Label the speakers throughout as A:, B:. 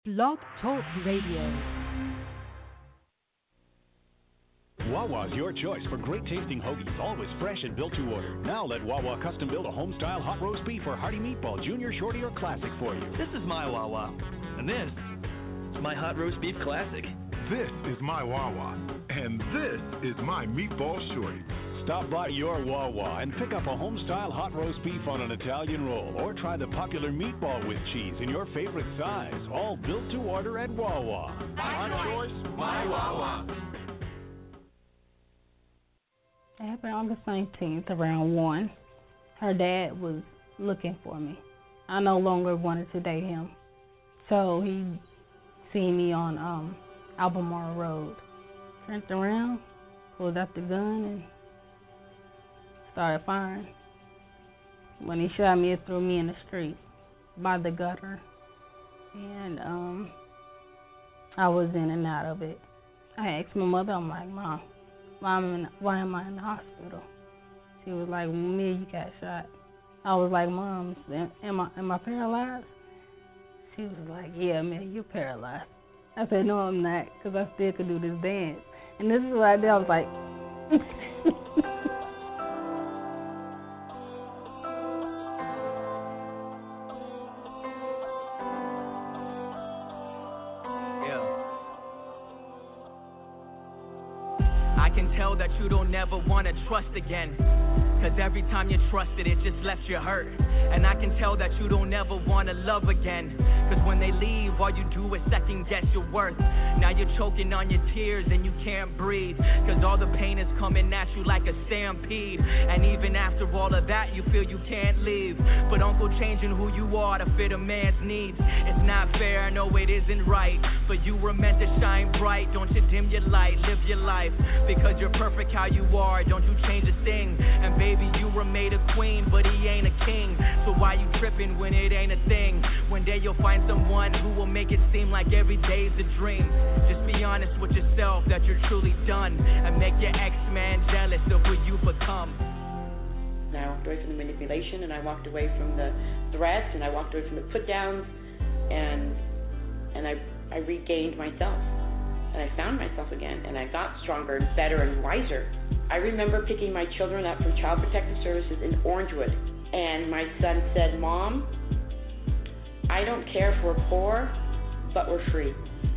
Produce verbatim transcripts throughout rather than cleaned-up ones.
A: Blog Talk Radio.
B: Wawa's your choice for great tasting hoagies, always fresh and built to order. Now let Wawa custom build a home style hot roast beef or hearty meatball, junior, shorty, or classic for you.
C: This is my Wawa, and this is my hot roast beef classic.
D: This is my Wawa, and this is my meatball shorty.
B: Stop by your Wawa and pick up a home-style hot roast beef on an Italian roll, or try the popular meatball with cheese in your favorite size, all built to order at Wawa.
D: My choice, my Wawa.
E: It happened August nineteenth around one. Her dad was looking for me. I no longer wanted to date him, so he seen me on um, Albemarle Road. Turned around, pulled out the gun, and started firing. When he shot me, it threw me in the street by the gutter, and um, I was in and out of it. I asked my mother, I'm like, Mom, why am I in, why am I in the hospital? She was like, Mia, you got shot. I was like, Mom, am I am I paralyzed? She was like, yeah, man, you're paralyzed. I said, no, I'm not, because I still could do this dance. And this is what I did. I was like,
C: I can tell that you don't ever want to trust again, cause every time you trusted it just left you hurt. And I can tell that you don't ever want to love again, cause when they leave all you do is second guess your worth. Now you're choking on your tears and you can't breathe, cause all the pain is coming at you like a stampede. And even after all of that you feel you can't leave, but Uncle changing who you are to fit a man's needs. It's not fair, no it isn't right, but you were meant to shine bright. Don't you dim your light, live your life, because you're perfect how you are, don't you change a thing. And baby, you were made a queen, but he ain't a king, so why you tripping when it ain't a thing? One day you'll find someone who will make it seem like every day's a dream. Just be honest with yourself that you're truly done, and make your ex-man jealous of who you become.
F: And I walked away from the manipulation, and I walked away from the threats, and I walked away from the put-downs, and and I, I regained myself. And I found myself again, and I got stronger and better and wiser. I remember picking my children up from Child Protective Services in Orangewood, and my son said, Mom, I don't care if we're poor, but we're free.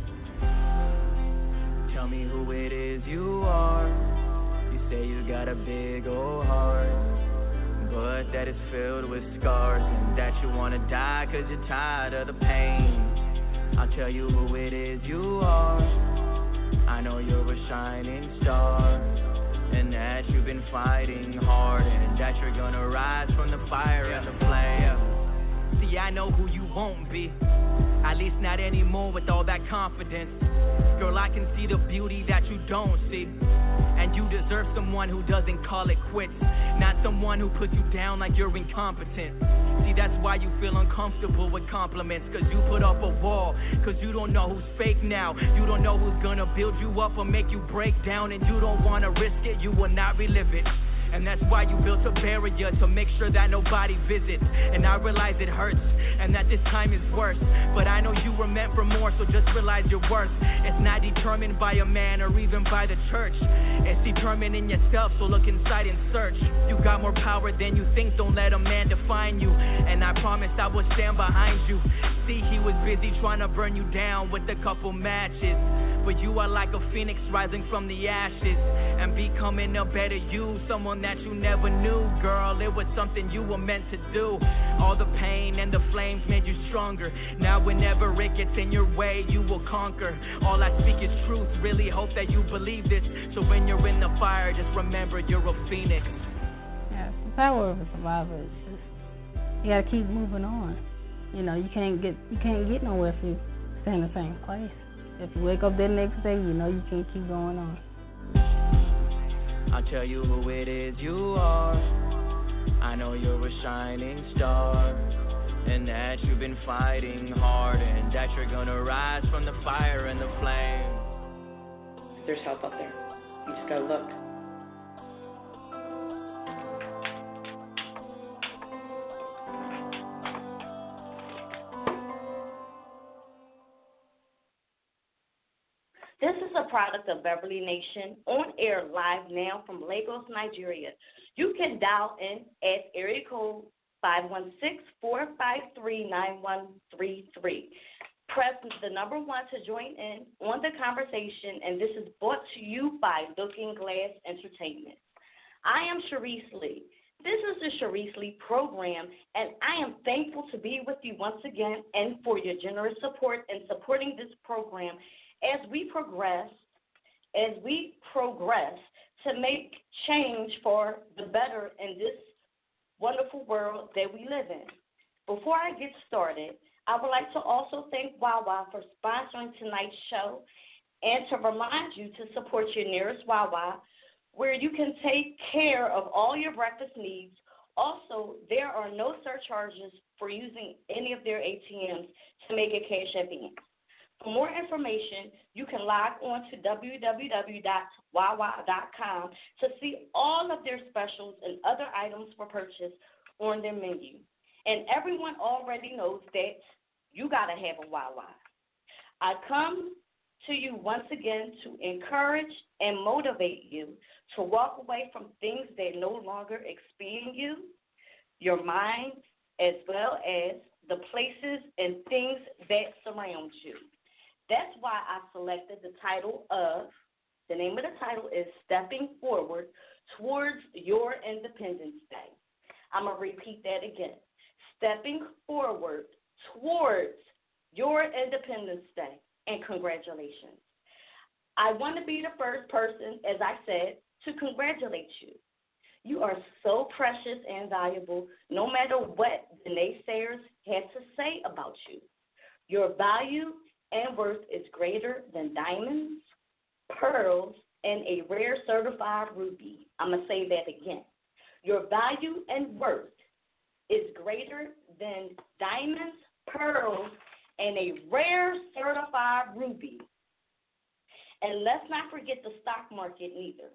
C: Tell me who it is you are. You say you got a big old heart, but that it's filled with scars, and that you wanna die cause you're tired of the pain. I'll tell you who it is you are. I know you're a shining star, and that you've been fighting hard, and that you're gonna rise from the fire and the flame. See, I know who you won't be, at least not anymore with all that confidence. Girl, I can see the beauty that you don't see, and you deserve someone who doesn't call it quits, not someone who puts you down like you're incompetent. See, that's why you feel uncomfortable with compliments, cause you put up a wall, cause you don't know who's fake now. You don't know who's gonna build you up or make you break down, and you don't wanna risk it, you will not relive it. And that's why you built a barrier to make sure that nobody visits. And I realize it hurts, and that this time is worse, but I know you were meant for more, so just realize your worth. It's not determined by a man or even by the church. It's determined in yourself, so look inside and search. You got more power than you think, don't let a man define you. And I promise I will stand behind you. See, he was busy trying to burn you down with a couple matches, but you are like a phoenix rising from the ashes and becoming a better you, someone that you never knew. Girl, it was something you were meant to do. All the pain and the flames made you stronger. Now whenever it gets in your way, you will conquer. All I speak is truth, really hope that you believe this. So when you're in the fire, just remember you're a phoenix.
E: Yeah, the power of a survivor is just, you gotta keep moving on. You know, you can't get you can't get nowhere if you stay in the same place. If you wake up the next day, you know you can keep going on.
C: I'll tell you who it is you are. I know you're a shining star, and that you've been fighting hard, and that you're gonna rise from the fire and the flame.
F: There's help out there. You just gotta look.
G: This is a product of Beverly Nation, on air live now from Lagos, Nigeria. You can dial in at area code five one six, four five three, nine one three three. Press the number one to join in on the conversation, and this is brought to you by Looking Glass Entertainment. I am Sharice Lee. This is the Sharice Lee program, and I am thankful to be with you once again and for your generous support in supporting this program as we progress, as we progress to make change for the better in this wonderful world that we live in. Before I get started, I would like to also thank Wawa for sponsoring tonight's show and to remind you to support your nearest Wawa, where you can take care of all your breakfast needs. Also, there are no surcharges for using any of their A T Ms to make a cash advance. For more information, you can log on to w w w dot wawa dot com to see all of their specials and other items for purchase on their menu. And everyone already knows that you got to have a Wawa. I come to you once again to encourage and motivate you to walk away from things that no longer expand you, your mind, as well as the places and things that surround you. That's why I selected the title of, the name of the title is Stepping Forward Towards Your Independence Day. I'm going to repeat that again. Stepping Forward Towards Your Independence Day. And congratulations. I want to be the first person, as I said, to congratulate you. You are so precious and valuable, no matter what the naysayers had to say about you. Your value and worth is greater than diamonds, pearls, and a rare certified ruby. I'm going to say that again. Your value and worth is greater than diamonds, pearls, and a rare certified ruby. And let's not forget the stock market neither.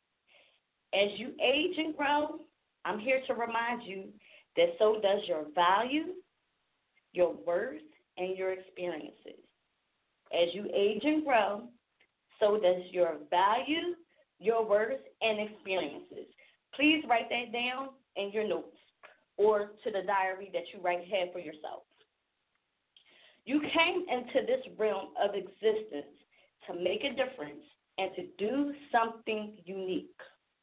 G: As you age and grow, I'm here to remind you that so does your value, your worth, and your experiences. As you age and grow, so does your value, your worth, and experiences. Please write that down in your notes or to the diary that you write have for yourself. You came into this realm of existence to make a difference and to do something unique.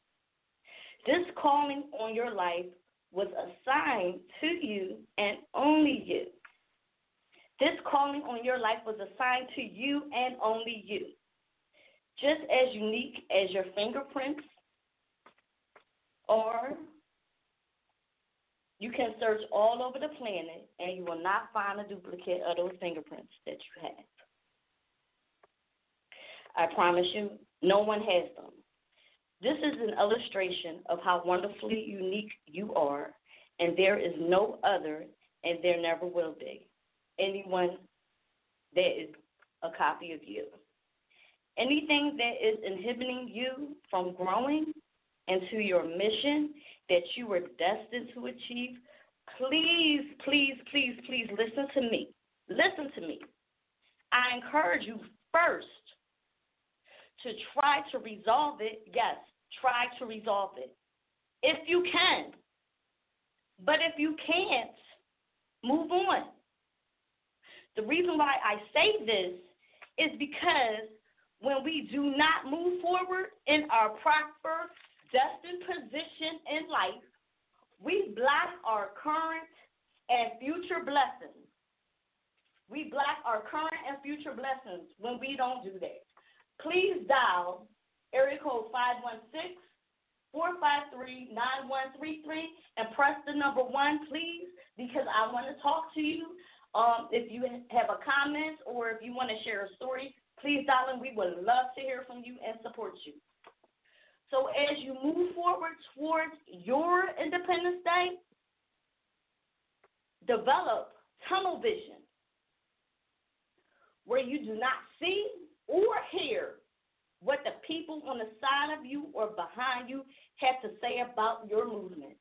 G: This calling on your life was assigned to you and only you. This calling on your life was assigned to you and only you. Just as unique as your fingerprints are, you can search all over the planet and you will not find a duplicate of those fingerprints that you have. I promise you, no one has them. This is an illustration of how wonderfully unique you are, and there is no other, and there never will be anyone that is a copy of you. Anything that is inhibiting you from growing into your mission that you were destined to achieve, please, please, please, please listen to me. Listen to me. I encourage you first to try to resolve it. Yes, try to resolve it if you can. But if you can't, move on. The reason why I say this is because when we do not move forward in our proper destined position in life, we block our current and future blessings. We block our current and future blessings when we don't do that. Please dial area code five one six, four five three, nine one three three and press the number one, please, because I want to talk to you. Um, if you have a comment or if you want to share a story, please dial in. We would love to hear from you and support you. So as you move forward towards your Independence Day, develop tunnel vision where you do not see or hear what the people on the side of you or behind you have to say about your movement.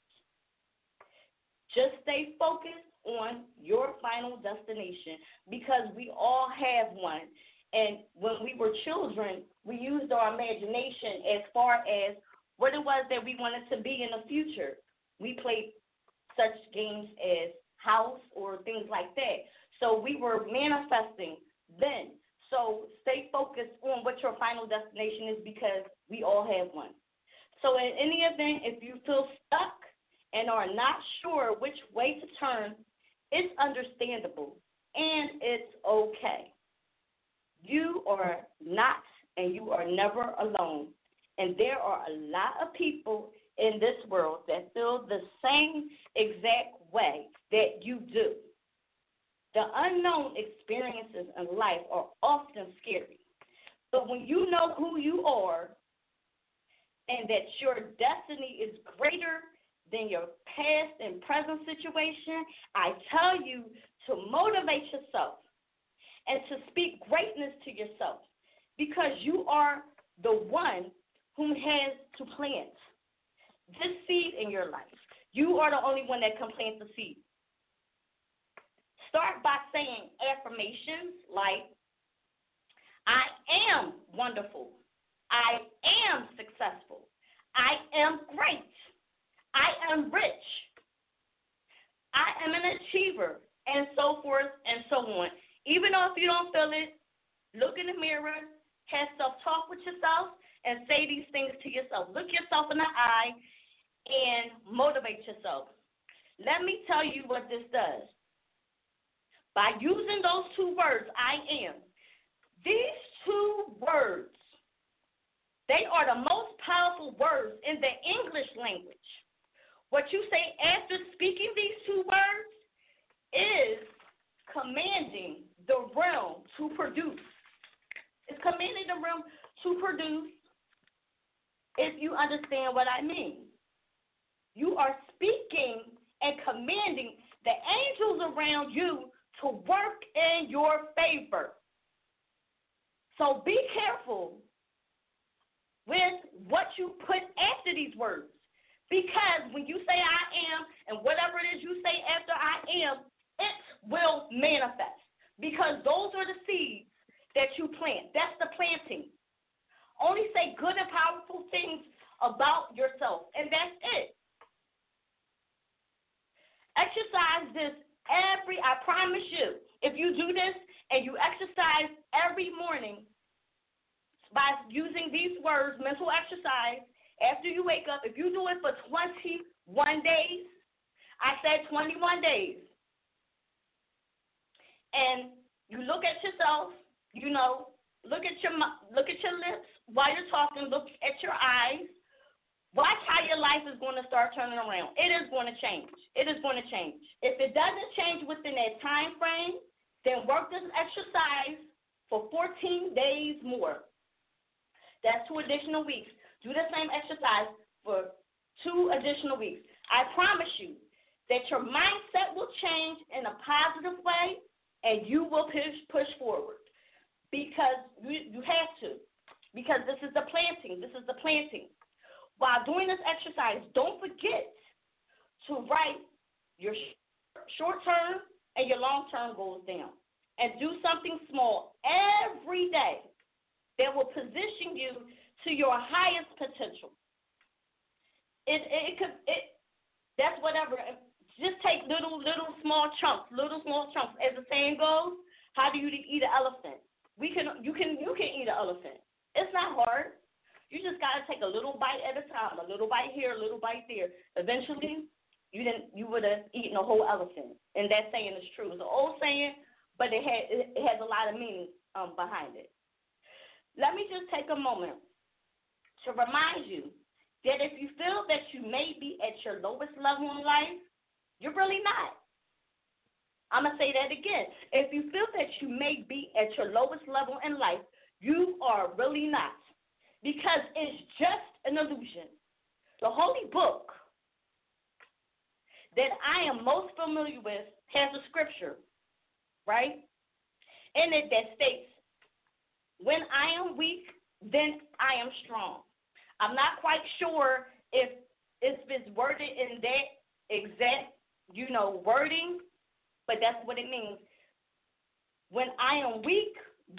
G: Just stay focused on your final destination because we all have one. And when we were children, we used our imagination as far as what it was that we wanted to be in the future. We played such games as house or things like that. So we were manifesting then. So stay focused on what your final destination is, because we all have one. So in any event, if you feel stuck and are not sure which way to turn, it's understandable and it's okay. You are not and you are never alone. And there are a lot of people in this world that feel the same exact way that you do. The unknown experiences in life are often scary. But when you know who you are and that your destiny is greater than your past and present situation, I tell you to motivate yourself and to speak greatness to yourself, because you are the one who has to plant this seed in your life. You are the only one that can plant the seed. Start by saying affirmations like, I am wonderful. I am successful. I am great. I am rich. I am an achiever, and so forth and so on. Even though if you don't feel it, look in the mirror, have self-talk with yourself, and say these things to yourself. Look yourself in the eye and motivate yourself. Let me tell you what this does. By using those two words, I am, these two words, they are the most powerful words in the English language. What you say after speaking these two words is commanding the realm to produce. It's commanding the realm to produce, if you understand what I mean. You are speaking and commanding the angels around you to work in your favor. So be careful with what you put after these words, because when you say I am and whatever it is you say after I am, it will manifest, because those are the seeds that you plant. That's the planting. Only say good and powerful things about yourself, and that's it. Exercise this every, I promise you, if you do this and you exercise every morning by using these words, mental exercise, after you wake up, if you do it for twenty-one days, I said twenty-one days, and you look at yourself, you know, look at your look at your lips while you're talking, look at your eyes, watch how your life is going to start turning around. It is going to change. It is going to change. If it doesn't change within that time frame, then work this exercise for fourteen days more. That's two additional weeks. Do the same exercise for two additional weeks. I promise you that your mindset will change in a positive way, and you will push push forward, because you, you have to, because this is the planting. This is the planting. While doing this exercise, don't forget to write your short-term and your long-term goals down, and do something small every day that will position you to your highest potential. It it, it could it that's whatever. Just take little little small chunks, little small chunks. As the saying goes, how do you eat an elephant? We can you can you can eat an elephant. It's not hard. You just gotta take a little bite at a time, a little bite here, a little bite there. Eventually, you didn't you would have eaten a whole elephant. And that saying is true. It's an old saying, but it had it has a lot of meaning um, behind it. Let me just take a moment to remind you that if you feel that you may be at your lowest level in life, you're really not. I'm going to say that again. If you feel that you may be at your lowest level in life, you are really not, because it's just an illusion. The holy book that I am most familiar with has a scripture, right, in it that states, when I am weak, then I am strong. I'm not quite sure if if it's worded in that exact, you know, wording, but that's what it means. When I am weak, then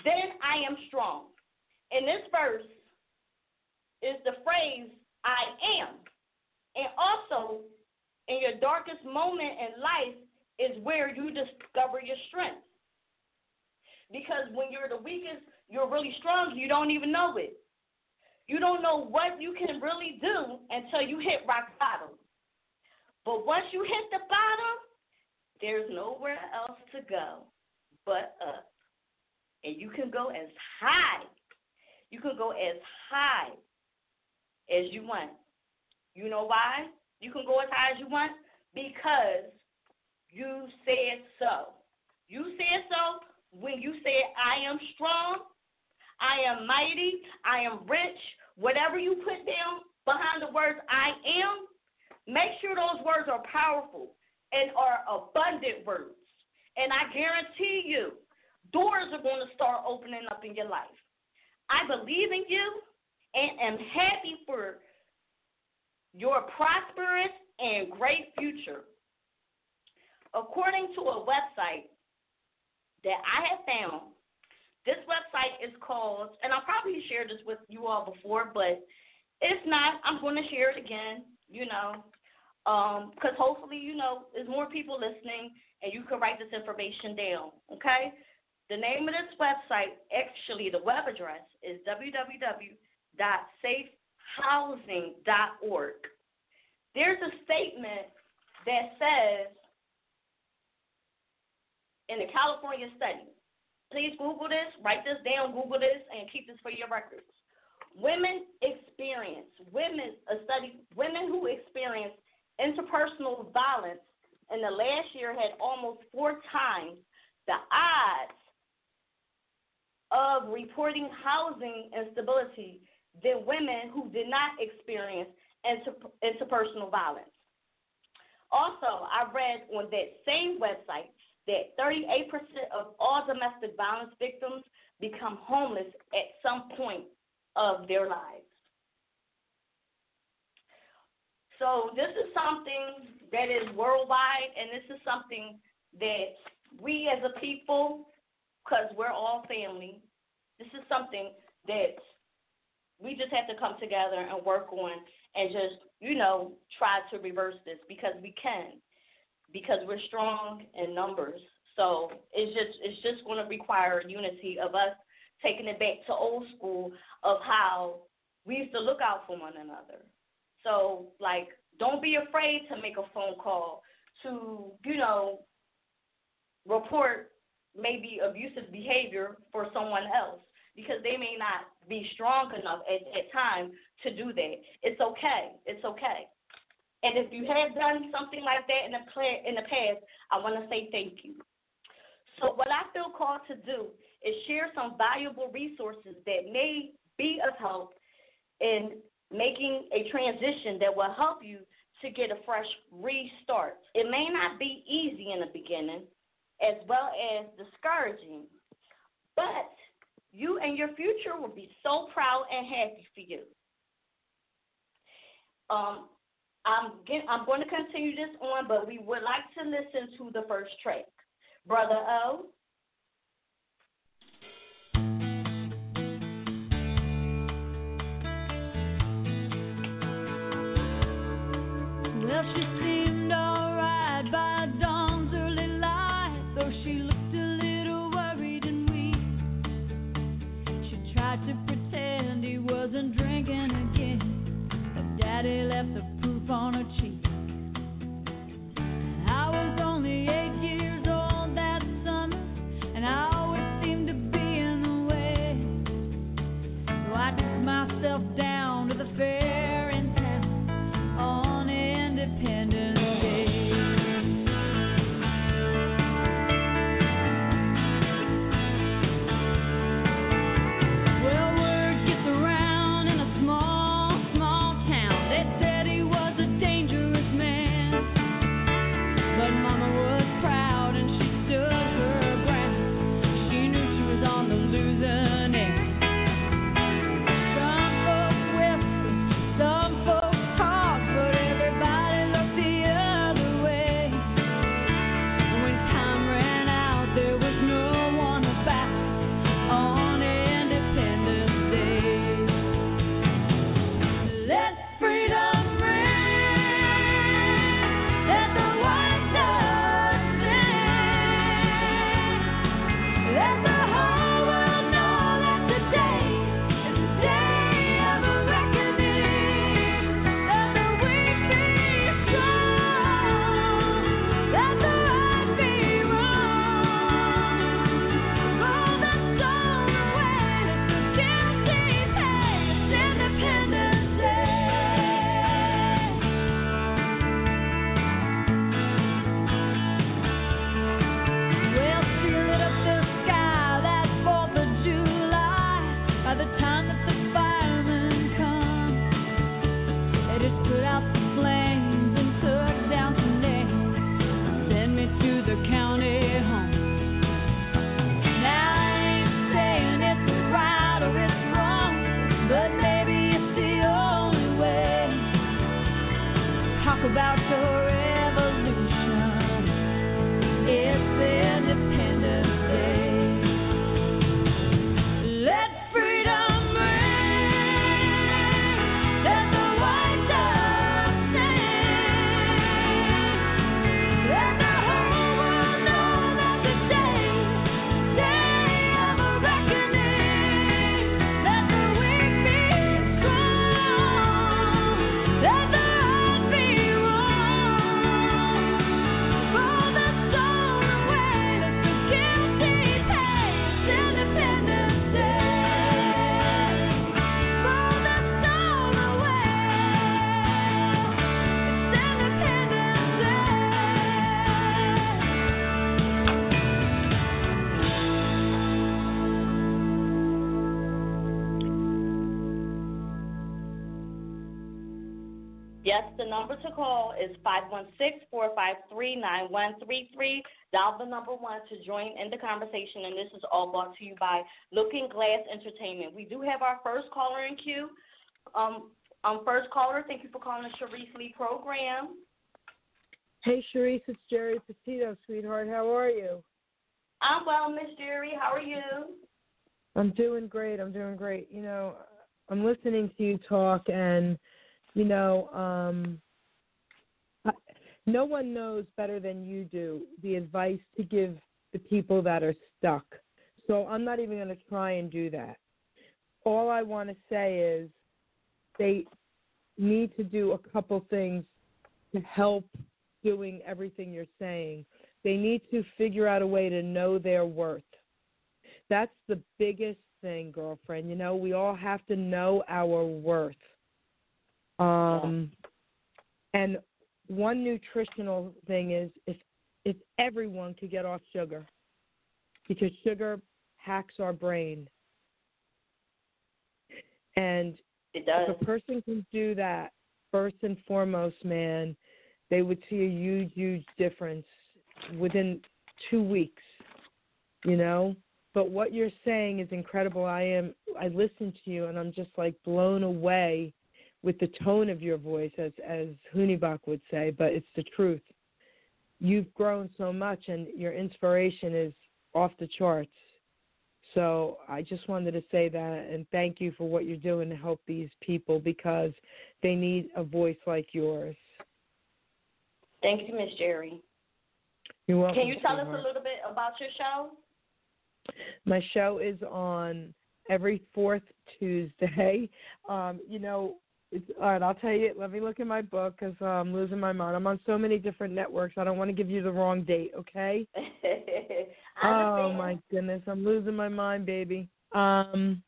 G: I am strong. In this verse is the phrase, I am. And also, in your darkest moment in life is where you discover your strength. Because when you're the weakest, you're really strong, you don't even know it. You don't know what you can really do until you hit rock bottom. But once you hit the bottom, there's nowhere else to go but up. And you can go as high. You can go as high as you want. You know why you can go as high as you want? Because you said so. You said so when you said, I am strong, I am mighty, I am rich. Whatever you put down behind the words I am, make sure those words are powerful and are abundant words. And I guarantee you, doors are going to start opening up in your life. I believe in you and am happy for your prosperous and great future. According to a website that I have found, this website is called, and I'll probably share this with you all before, but if not, I'm going to share it again, you know, because um, hopefully, you know, there's more people listening and you can write this information down, okay? The name of this website, actually the web address is w w w dot safe housing dot org. There's a statement that says, in the California study, please Google this, write this down, Google this, and keep this for your records. Women experience, women, a study, women who experience interpersonal violence in the last year had almost four times the odds of reporting housing instability than women who did not experience inter, interpersonal violence. Also, I read on that same website that thirty-eight percent of all domestic violence victims become homeless at some point of their lives. So this is something that is worldwide, and this is something that we as a people, because we're all family, this is something that we just have to come together and work on and just, you know, try to reverse this, because we can, because we're strong in numbers. So it's just it's just going to require unity of us taking it back to old school of how we used to look out for one another. So, like, don't be afraid to make a phone call to, you know, report maybe abusive behavior for someone else, because they may not be strong enough at that time to do that. It's okay. It's okay. And if you have done something like that in the pla- in the past, I want to say thank you. So what I feel called to do is share some valuable resources that may be of help in making a transition that will help you to get a fresh restart. It may not be easy in the beginning, as well as discouraging, but you and your future will be so proud and happy for you. Um, I'm, get, I'm going to continue this on, but we would like to listen to the first track. Brother O.
H: Well, she seemed alright by dawn's early light, though she looked a little worried and weak. She tried to pretend he wasn't drinking again, but Daddy left the proof on her cheek. I was only eight years old that summer, and I always seemed to be in the way. So I took myself down to the fair in town on Independence Day. Well, word gets around in a small, small town. They said he was a dangerous
G: Yes, the number to call is five one six, four five three, nine one three three. Dial the number one to join in the conversation, and this is all brought to you by Looking Glass Entertainment. We do have our first caller in queue. Um, um, first caller, thank you for calling the Sharice Lee program.
I: Hey, Sharice, it's Jerry Petito, sweetheart. How are you?
G: I'm well, Miss Jerry. How are you?
I: I'm doing great. I'm doing great. You know, I'm listening to you talk, and, you know, um, I, no one knows better than you do the advice to give the people that are stuck. So I'm not even going to try and do that. All I want to say is they need to do a couple things to help doing everything you're saying. They need to figure out a way to know their worth. That's the biggest thing, girlfriend. You know, we all have to know our worth. Um, and one nutritional thing is if if everyone could get off sugar, because sugar hacks our brain. And
G: it does.
I: If a person can do that, first and foremost, man, they would see a huge, huge difference within two weeks, you know? But what you're saying is incredible. I am. I listen to you, and I'm just, like, blown away with the tone of your voice, as, as Hunibach would say, but it's the truth. You've grown so much, and your inspiration is off the charts. So I just wanted to say that, and thank you for what you're doing to help these people, because they need a voice like yours.
G: Thank you, Miss Jerry.
I: You're welcome.
G: Can you tell
I: sweetheart.
G: us a little bit about your show?
I: My show is on every fourth Tuesday. Um, you know, it's, all right, I'll tell you, let me look in my book because uh, I'm losing my mind. I'm on so many different networks. I don't want to give you the wrong date, okay? Oh, my goodness. I'm losing my mind, baby. Um,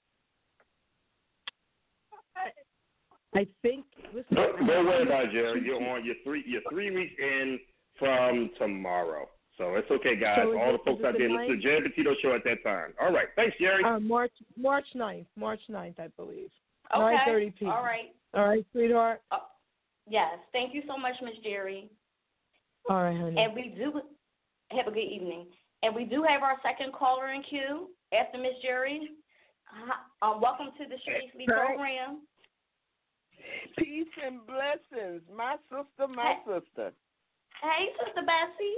I: I, I think, listen.
J: Don't, don't worry about it, Jerry. You're on, you're three, you're three weeks in from tomorrow. So it's okay, guys.
I: So
J: All
I: it,
J: the folks out there, listen to the Jerry Petito Show at that time. All right. Thanks, Jerry.
I: Uh, March March ninth. March ninth, I believe.
G: Okay.
I: nine thirty p.m.
G: All right.
I: All right, sweetheart.
G: Uh, yes. Thank you so much, Miss Jerry.
I: All right, honey.
G: And we do have a good evening. And we do have our second caller in queue after Miss Jerry. Uh, welcome to the Sharice Lee program.
K: Peace and blessings. My sister, my
G: hey.
K: sister.
G: Hey, Sister Bessie.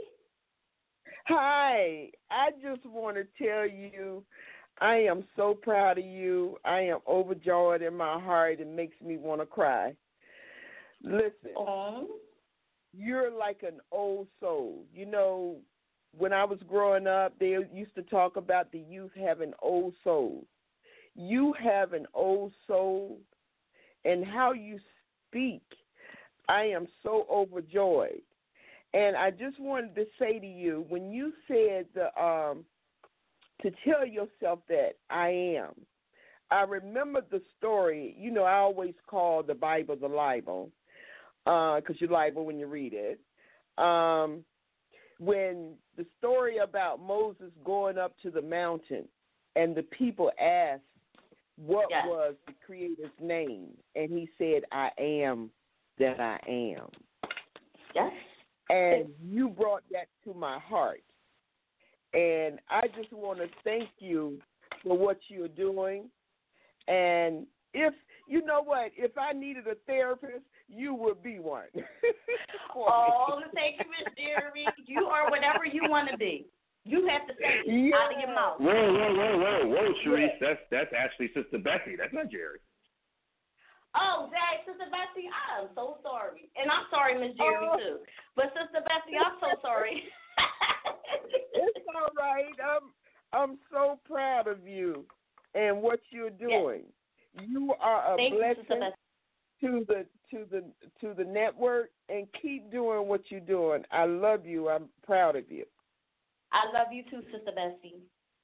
K: Hi. I just want to tell you I am so proud of you. I am overjoyed in my heart. It makes me want to cry. Listen,
G: um,
K: you're like an old soul. You know, when I was growing up, they used to talk about the youth having old souls. You have an old soul, and how you speak, I am so overjoyed. And I just wanted to say to you, when you said the, um, to tell yourself that I am, I remember the story. You know, I always call the Bible the libel, because uh, you libel when you read it. Um, when the story about Moses going up to the mountain and the people asked what
G: yes.
K: was the Creator's name, and he said, I am that I am.
G: Yes.
K: And you brought that to my heart. And I just want to thank you for what you're doing. And if, you know what, if I needed a therapist, you would be one.
G: Oh, thank you, Miss Jerry. You are whatever you want to be. You have to say it
K: yeah.
G: out of your mouth.
J: Whoa, whoa, whoa, whoa, whoa, Sharice.
K: Yeah.
J: That's, that's actually Sister Bessie. That's not Jerry.
G: Oh, Dad, Sister Bessie, I'm so sorry. And I'm sorry, Miss Jerry, oh. too. But Sister Bessie, I'm so sorry.
K: It's all right. I'm, I'm so proud of you and what you're doing. Yes. You are a
G: Thank
K: blessing
G: you,
K: to the to the to the network, and keep doing what you're doing. I love you. I'm proud of you.
G: I love you too, Sister Bessie.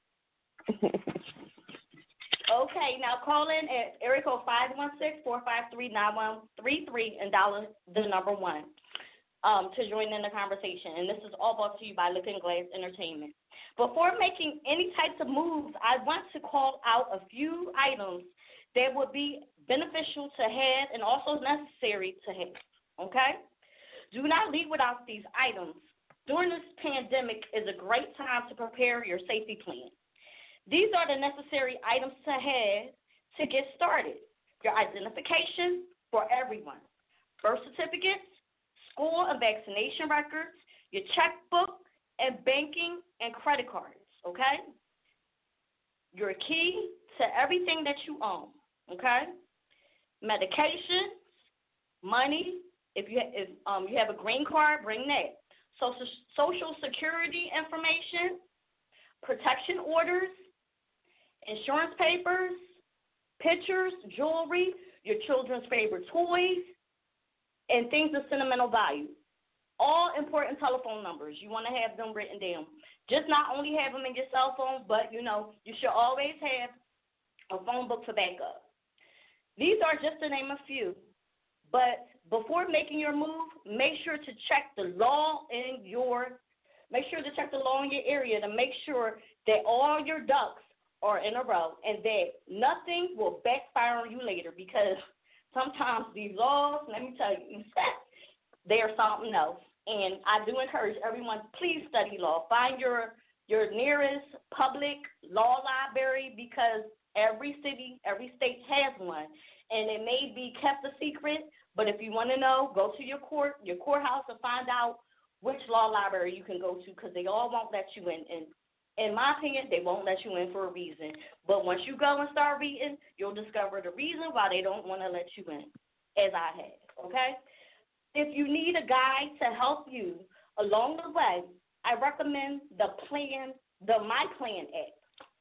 G: Okay, now call in at area code five one six, four five three, nine one three three and dial the number one um, to join in the conversation. And this is all brought to you by Looking Glass Entertainment. Before making any types of moves, I want to call out a few items that would be beneficial to have and also necessary to have. okay? Do not leave without these items. During this pandemic is a great time to prepare your safety plan. These are the necessary items to have to get started. Your identification for everyone, birth certificates, school and vaccination records, your checkbook, and banking and credit cards, okay? Your key to everything that you own, okay? Medications, money. If you if um you have a green card, bring that. Social social security information, protection orders, insurance papers, pictures, jewelry, your children's favorite toys, and things of sentimental value. All important telephone numbers. You want to have them written down. Just not only have them in your cell phone, but, you know, you should always have a phone book for backup. These are just to name a few. But before making your move, make sure to check the law in your, make sure to check the law in your area to make sure that all your ducks are in a row and that nothing will backfire on you later, because sometimes these laws, let me tell you, they are something else. And I do encourage everyone, please study law. Find your your nearest public law library, because every city, every state has one. And it may be kept a secret, but if you want to know, go to your court, your courthouse, and find out which law library you can go to, because they all won't let you in. And in my opinion, they won't let you in for a reason. But once you go and start reading, you'll discover the reason why they don't want to let you in, as I have, okay? If you need a guide to help you along the way, I recommend the plan, the My Plan app.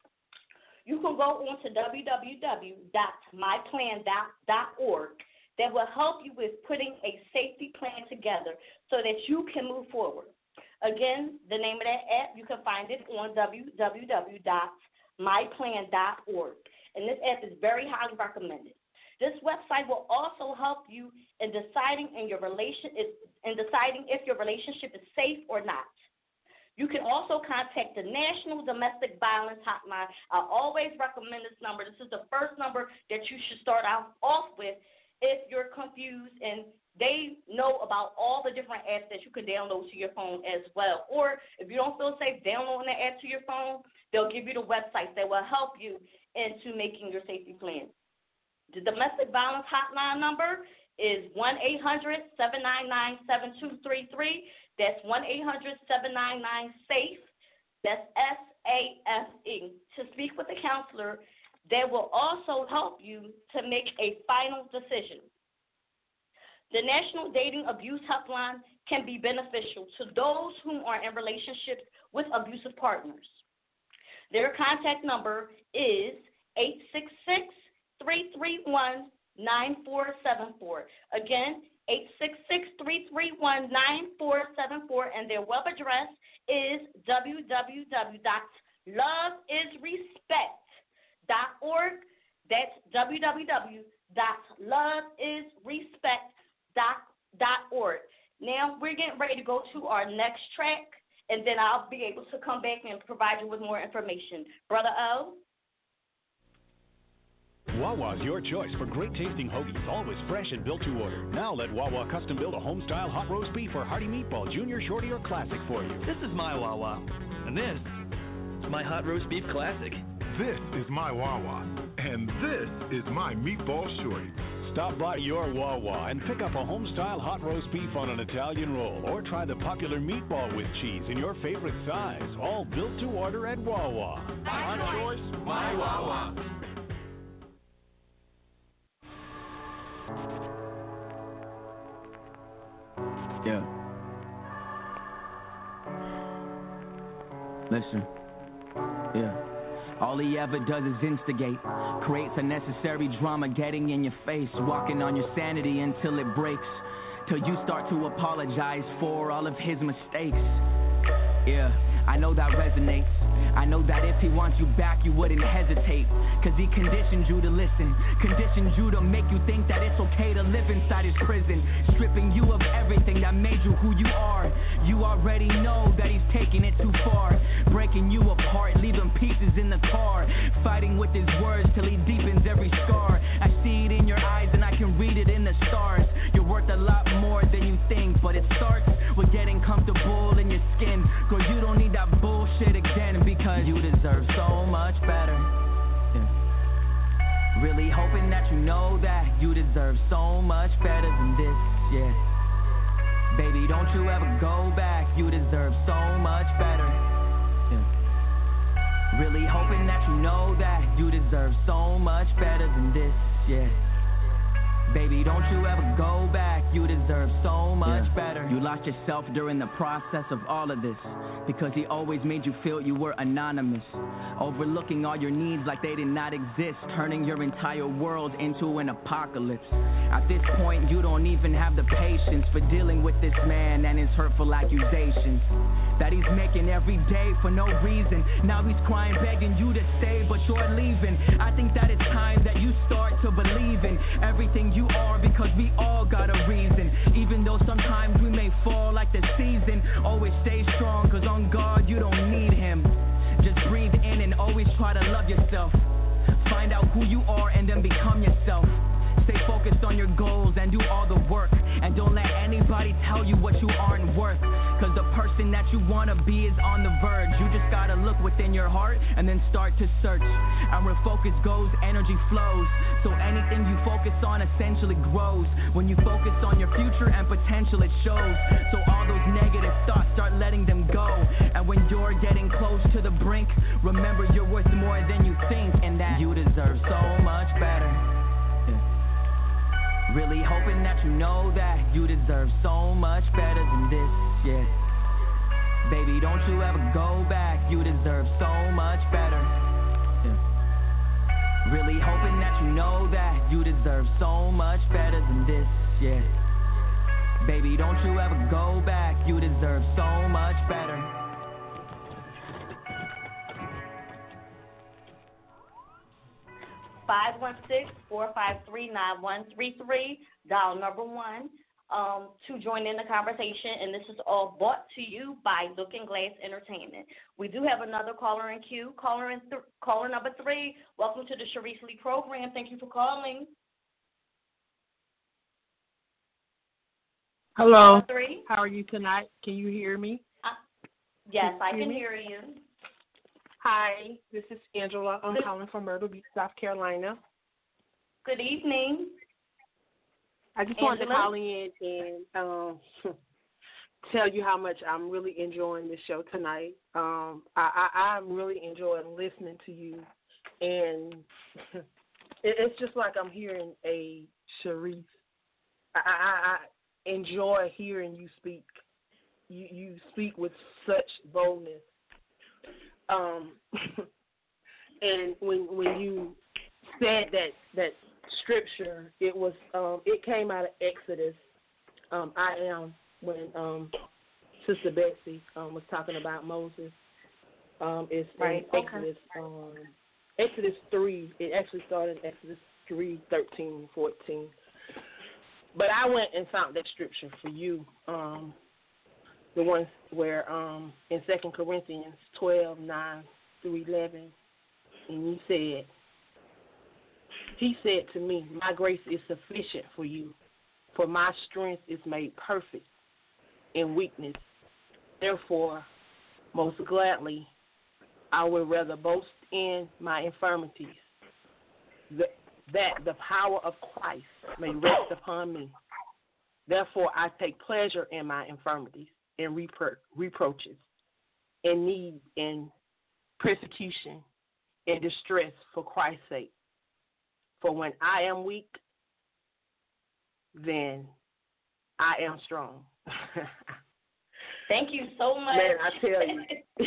G: You can go on to w w w dot my plan dot org. That will help you with putting a safety plan together so that you can move forward. Again, the name of that app, you can find it on w w w dot my plan dot org. And this app is very highly recommended. This website will also help you in deciding in your relation in deciding if your relationship is safe or not. You can also contact the National Domestic Violence Hotline. I always recommend this number. This is the first number that you should start out off with if you're confused, and they know about all the different apps that you can download to your phone as well. Or if you don't feel safe downloading the app to your phone, they'll give you the websites that will help you into making your safety plan. The domestic violence hotline number is one eight hundred seven nine nine seven two three three. That's one eight hundred seven nine nine SAFE. That's S A F E. To speak with a counselor that will also help you to make a final decision. The National Dating Abuse Helpline can be beneficial to those who are in relationships with abusive partners. Their contact number is eight six six, three three one, nine four seven four. Again, eight six six, three three one, nine four seven four, and their web address is w w w dot love is respect dot org. That's w w w dot love is respect dot org. Now we're getting ready to go to our next track, and then I'll be able to come back and provide you with more information. Brother O?
B: Wawa's your choice for great tasting hoagies, always fresh and built to order. Now let Wawa custom build a home style hot roast beef or hearty meatball, junior, shorty, or classic for you.
L: This is my Wawa, and this is my hot roast beef classic.
D: This is my Wawa, and this is my meatball shorty.
B: Stop by your Wawa and pick up a home style hot roast beef on an Italian roll, or try the popular meatball with cheese in your favorite size, all built to order at Wawa.
D: My choice, my Wawa.
C: Yeah. Listen. Yeah. All he ever does is instigate, creates unnecessary drama, getting in your face, walking on your sanity until it breaks, till you start to apologize for all of his mistakes. Yeah, I know that resonates. I know that if he wants you back, you wouldn't hesitate. Cause he conditioned you to listen, conditioned you to make you think that it's okay to live inside his prison, stripping you of everything that made you who you are. You already know that he's taking it too far, breaking you apart, leaving pieces in the car, fighting with his words till he deepens every scar. I see it in your eyes and I can read it in the stars. You're worth a lot more than you know that you deserve so much better than this, yeah. Baby, don't you ever go back, you deserve so much better, yeah. Really hoping that you know that you deserve so much better than this, yeah. Baby, don't you ever go back, you deserve so much yeah. better. You lost yourself during the process of all of this, because he always made you feel you were anonymous, overlooking all your needs like they did not exist, turning your entire world into an apocalypse. At this point, you don't even have the patience for dealing with this man and his hurtful accusations that he's making every day for no reason. Now he's crying, begging you to stay, but you're leaving. I think that it's time that you start to believe in everything you are, because we all got a reason. Even though sometimes we may fall like the season, always stay strong, cause on God you don't need him. Just breathe in and always try to love yourself. Find out who you are and then become yourself. Stay focused on your goals and do all the work. And don't let anybody tell you what you aren't worth. Cause the person that you wanna be is on the verge. You just gotta look within your heart and then start to search. And where focus goes, energy flows. So anything you focus on essentially grows. When you focus on your future and potential, it shows. So all those negative thoughts, start letting them go. And when you're getting close to the brink, remember you're worth more than you think, and that you deserve so much better. Really hoping that you know that you deserve so much better than this, yeah. Baby, don't you ever go back, you deserve so much better, yeah. Really hoping that you know that you deserve so much better than this, yeah. Baby, don't you ever go back, you deserve so much better.
G: five one six, four five three, nine one three three, dial number one um, to join in the conversation. And this is all brought to you by Looking Glass Entertainment. We do have another caller in queue. Caller, in th- caller number three, welcome to the Sharice Lee program. Thank you for calling.
M: Hello. How are you tonight? Can you hear me?
G: Uh, yes,
M: can
G: I
M: hear
G: can
M: me?
G: hear you.
M: Hi, this is Angela. I'm calling from Myrtle Beach, South Carolina.
G: Good evening.
M: I just
G: Angela?
M: wanted to call in and um, tell you how much I'm really enjoying this show tonight. Um, I, I, I'm really enjoying listening to you, and it, it's just like I'm hearing a Sharice. I, I, I enjoy hearing you speak. You, you speak with such boldness. Um, and when when you said that that scripture, it was um, it came out of Exodus. Um, I am when um, Sister Betsy um, was talking about Moses. Um, it's
G: right.
M: in Exodus okay. um, Exodus three. It actually started in Exodus three, thirteen, fourteen. But I went and found that scripture for you. Um, The ones where um, in Second Corinthians twelve, nine through eleven, and you said, he said to me, my grace is sufficient for you, for my strength is made perfect in weakness. Therefore, most gladly, I will rather boast in my infirmities, that, that the power of Christ may rest upon me. Therefore, I take pleasure in my infirmities, and repro- reproaches, and need, and persecution, and distress for Christ's sake. For when I am weak, then I am strong.
G: Thank you so much.
M: Man, I tell you,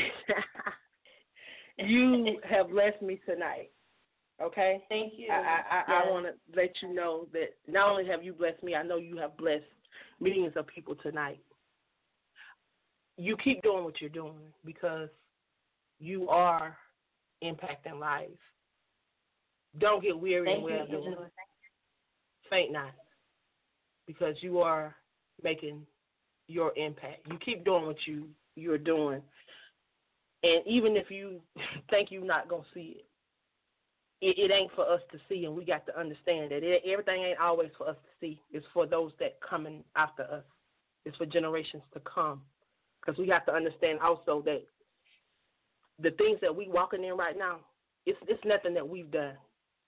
M: you have blessed me tonight. Okay?
G: Thank you.
M: I, I, I,
G: yes.
M: I want to let you know that not only have you blessed me, I know you have blessed millions of people tonight. You keep doing what you're doing because you are impacting lives. Don't get weary in well doing. Faint not, because you are making your impact. You keep doing what you, you're doing. And even if you think you're not going to see it, it, it ain't for us to see, and we got to understand that it, everything ain't always for us to see. It's for those that coming after us. It's for generations to come. Because we have to understand also that the things that we walking in right now, it's it's nothing that we've done.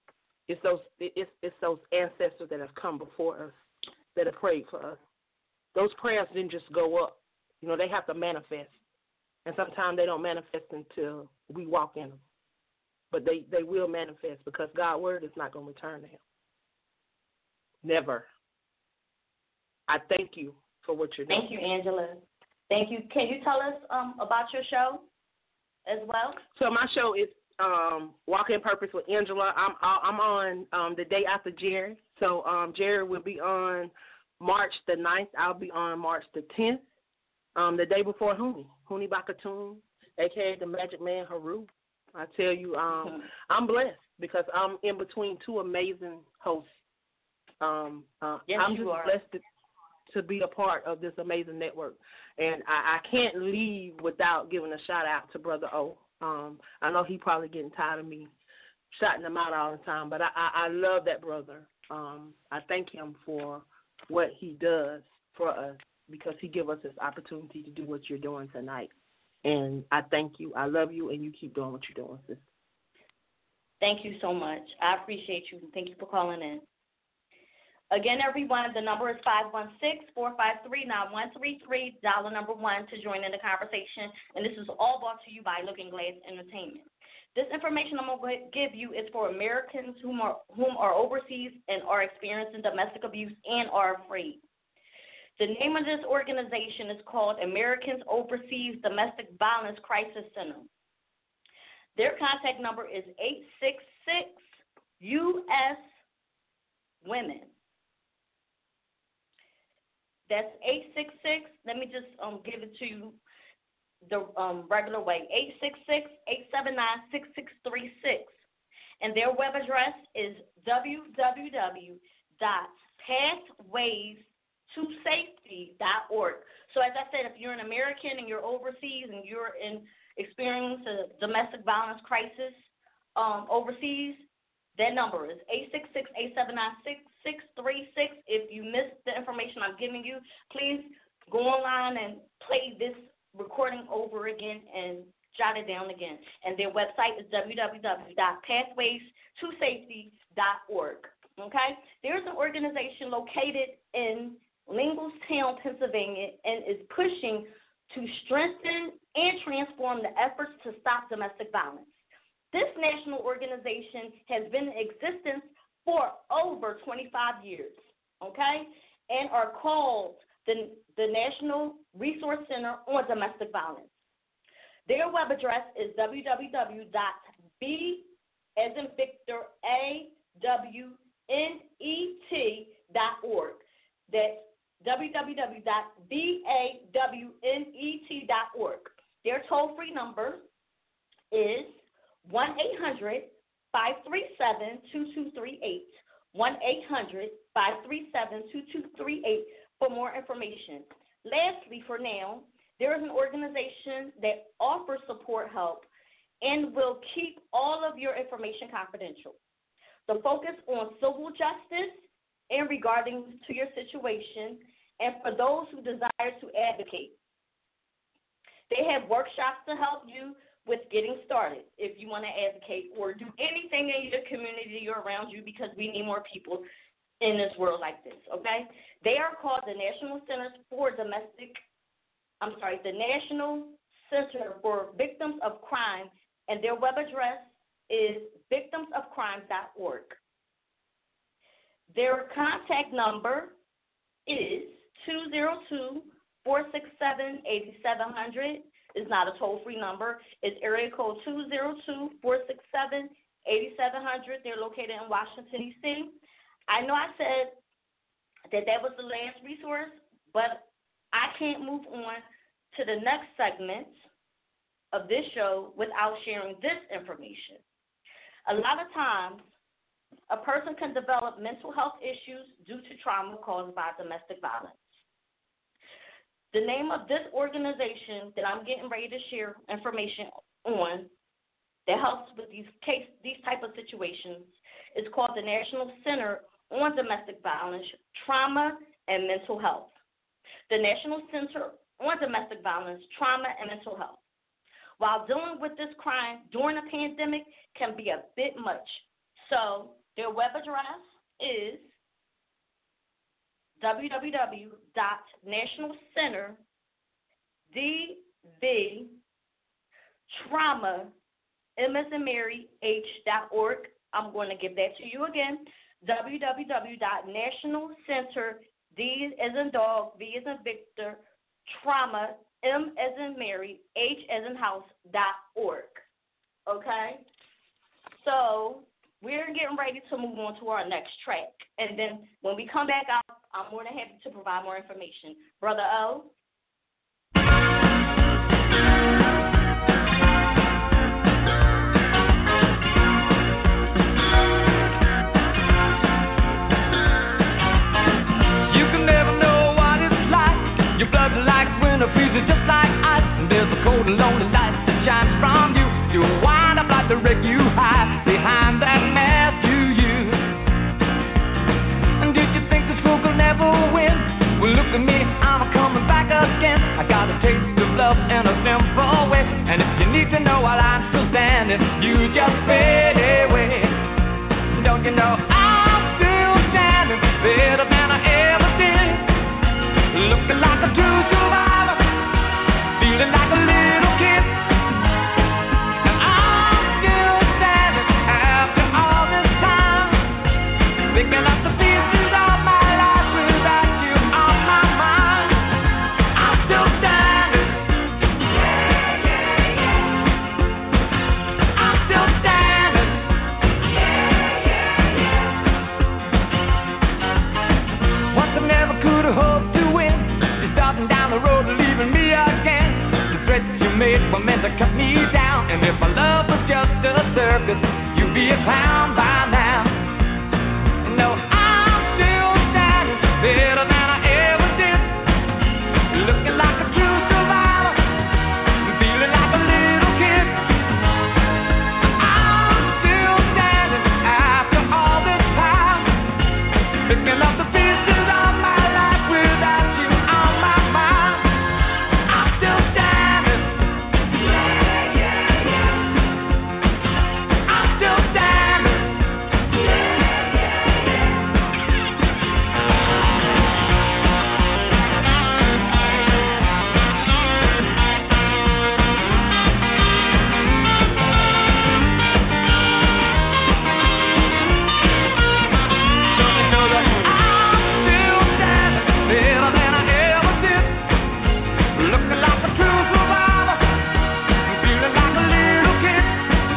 M: It's those it's it's those ancestors that have come before us that have prayed for us. Those prayers didn't just go up. You know, they have to manifest. And sometimes they don't manifest until we walk in them. But they, they will manifest because God's word is not going to return to him. Never. I thank you for what you're doing.
G: Thank you, Angela. Thank you. Can you tell us um, about your show as well?
M: So my show is um, Walk in Purpose with Angela. I'm I'm on um, the day after Jerry. So um, Jerry will be on March the ninth. I'll be on March the tenth. Um, the day before Huni, Huni Bakatoon, a k a the Magic Man Haru. I tell you, um, mm-hmm. I'm blessed because I'm in between two amazing hosts. Um, uh,
G: yes,
M: I'm
G: you
M: just
G: are.
M: blessed to, to be a part of this amazing network. And I, I can't leave without giving a shout-out to Brother O. Um, I know he probably getting tired of me shouting him out all the time, but I, I, I love that brother. Um, I thank him for what he does for us, because he give us this opportunity to do what you're doing tonight. And I thank you. I love you, and you keep doing what you're doing, sister.
G: Thank you so much. I appreciate you. Thank you for calling in. Again, everyone, the number is five one six, four five three, nine one three three, dollar number one to join in the conversation. And this is all brought to you by Looking Glass Entertainment. This information I'm going to give you is for Americans whom are, whom are overseas and are experiencing domestic abuse and are afraid. The name of this organization is called Americans Overseas Domestic Violence Crisis Center. Their contact number is eight six six U S Women. That's eight six six, let me just um, give it to you the um, regular way, eight six six, eight seven nine, six six three six. And their web address is w w w dot pathways to safety dot org. So as I said, if you're an American and you're overseas and you're in experiencing a domestic violence crisis um, overseas, that number is eight six six, eight seven nine, six six three six. If you missed the information I'm giving you, please go online and play this recording over again and jot it down again. And their website is w w w dot pathways to safety dot org. Okay? There's an organization located in Lingelstown, Pennsylvania, and is pushing to strengthen and transform the efforts to stop domestic violence. This national organization has been in existence for over twenty-five years, okay, and are called the, the National Resource Center on Domestic Violence. Their web address is w w w dot b as in Victor, A W N E T dot org. That's w w w dot b a w n e t dot org. Their toll-free number is one eight hundred, five three seven, two two three eight, one eight hundred, five three seven, two two three eight for more information. Lastly, for now, there is an organization that offers support help and will keep all of your information confidential. The focus on civil justice and regarding to your situation, and for those who desire to advocate. They have workshops to help you with getting started if you want to advocate or do anything in your community or around you, because we need more people in this world like this, okay? They are called the National Center for Domestic, I'm sorry, the National Center for Victims of Crime, and their web address is victims of crime dot org. Their contact number is two zero two, four six seven, eight seven zero zero. It's not a toll-free number. It's area code two zero two, four six seven, eight seven zero zero. They're located in Washington, D C I know I said that that was the last resource, but I can't move on to the next segment of this show without sharing this information. A lot of times, a person can develop mental health issues due to trauma caused by domestic violence. The name of this organization that I'm getting ready to share information on that helps with these case, these type of situations is called the National Center on Domestic Violence, Trauma, and Mental Health. The National Center on Domestic Violence, Trauma, and Mental Health. While dealing with this crime during a pandemic can be a bit much, so Their web address is w w w dot national center d v trauma m as in Mary h dot org. I'm going to give that to you again. w w w dot national center d as in dog, v as in Victor, trauma m as in Mary, h as in house dot org. Okay? So we're getting ready to move on to our next track. And then when we come back out, I'm more than happy to provide more information. Brother O?
N: You can never know what it's like. Your blood's like winter, freezes just like ice. And there's a cold and lonely light that shines from you. You wind up like the wreck you hide behind that mask you use. And did you think this fool could never win? Well, look at me, I'm coming back again. I got a taste of love in a simple way. And if you need to know while I'm still standing, you just fade away. Don't you know I'm still standing better than I ever did? Looking like a true survivor, feeling like a little kid. And I'm still standing after all this time, picking up the pieces of my life without you on my mind. I'm still standing. Yeah, yeah, yeah. I'm still standing. Yeah, yeah, yeah. Once I never could have hoped to win. You're starting down the road and leaving me again. The threats you made were meant to cut me down. And if my love was just a circus, you'd be a clown by now. No, I'm still standing better than I ever did. Looking like a true survivor, feeling like a little kid. I'm still standing after all this time, picking up the pieces of my life without you on my mind. I'm still standing. Yeah, yeah, yeah. I'm still standing. Yeah, yeah, you know that I'm still standing better than I ever did. Looking like a true survivor, feeling like a little kid.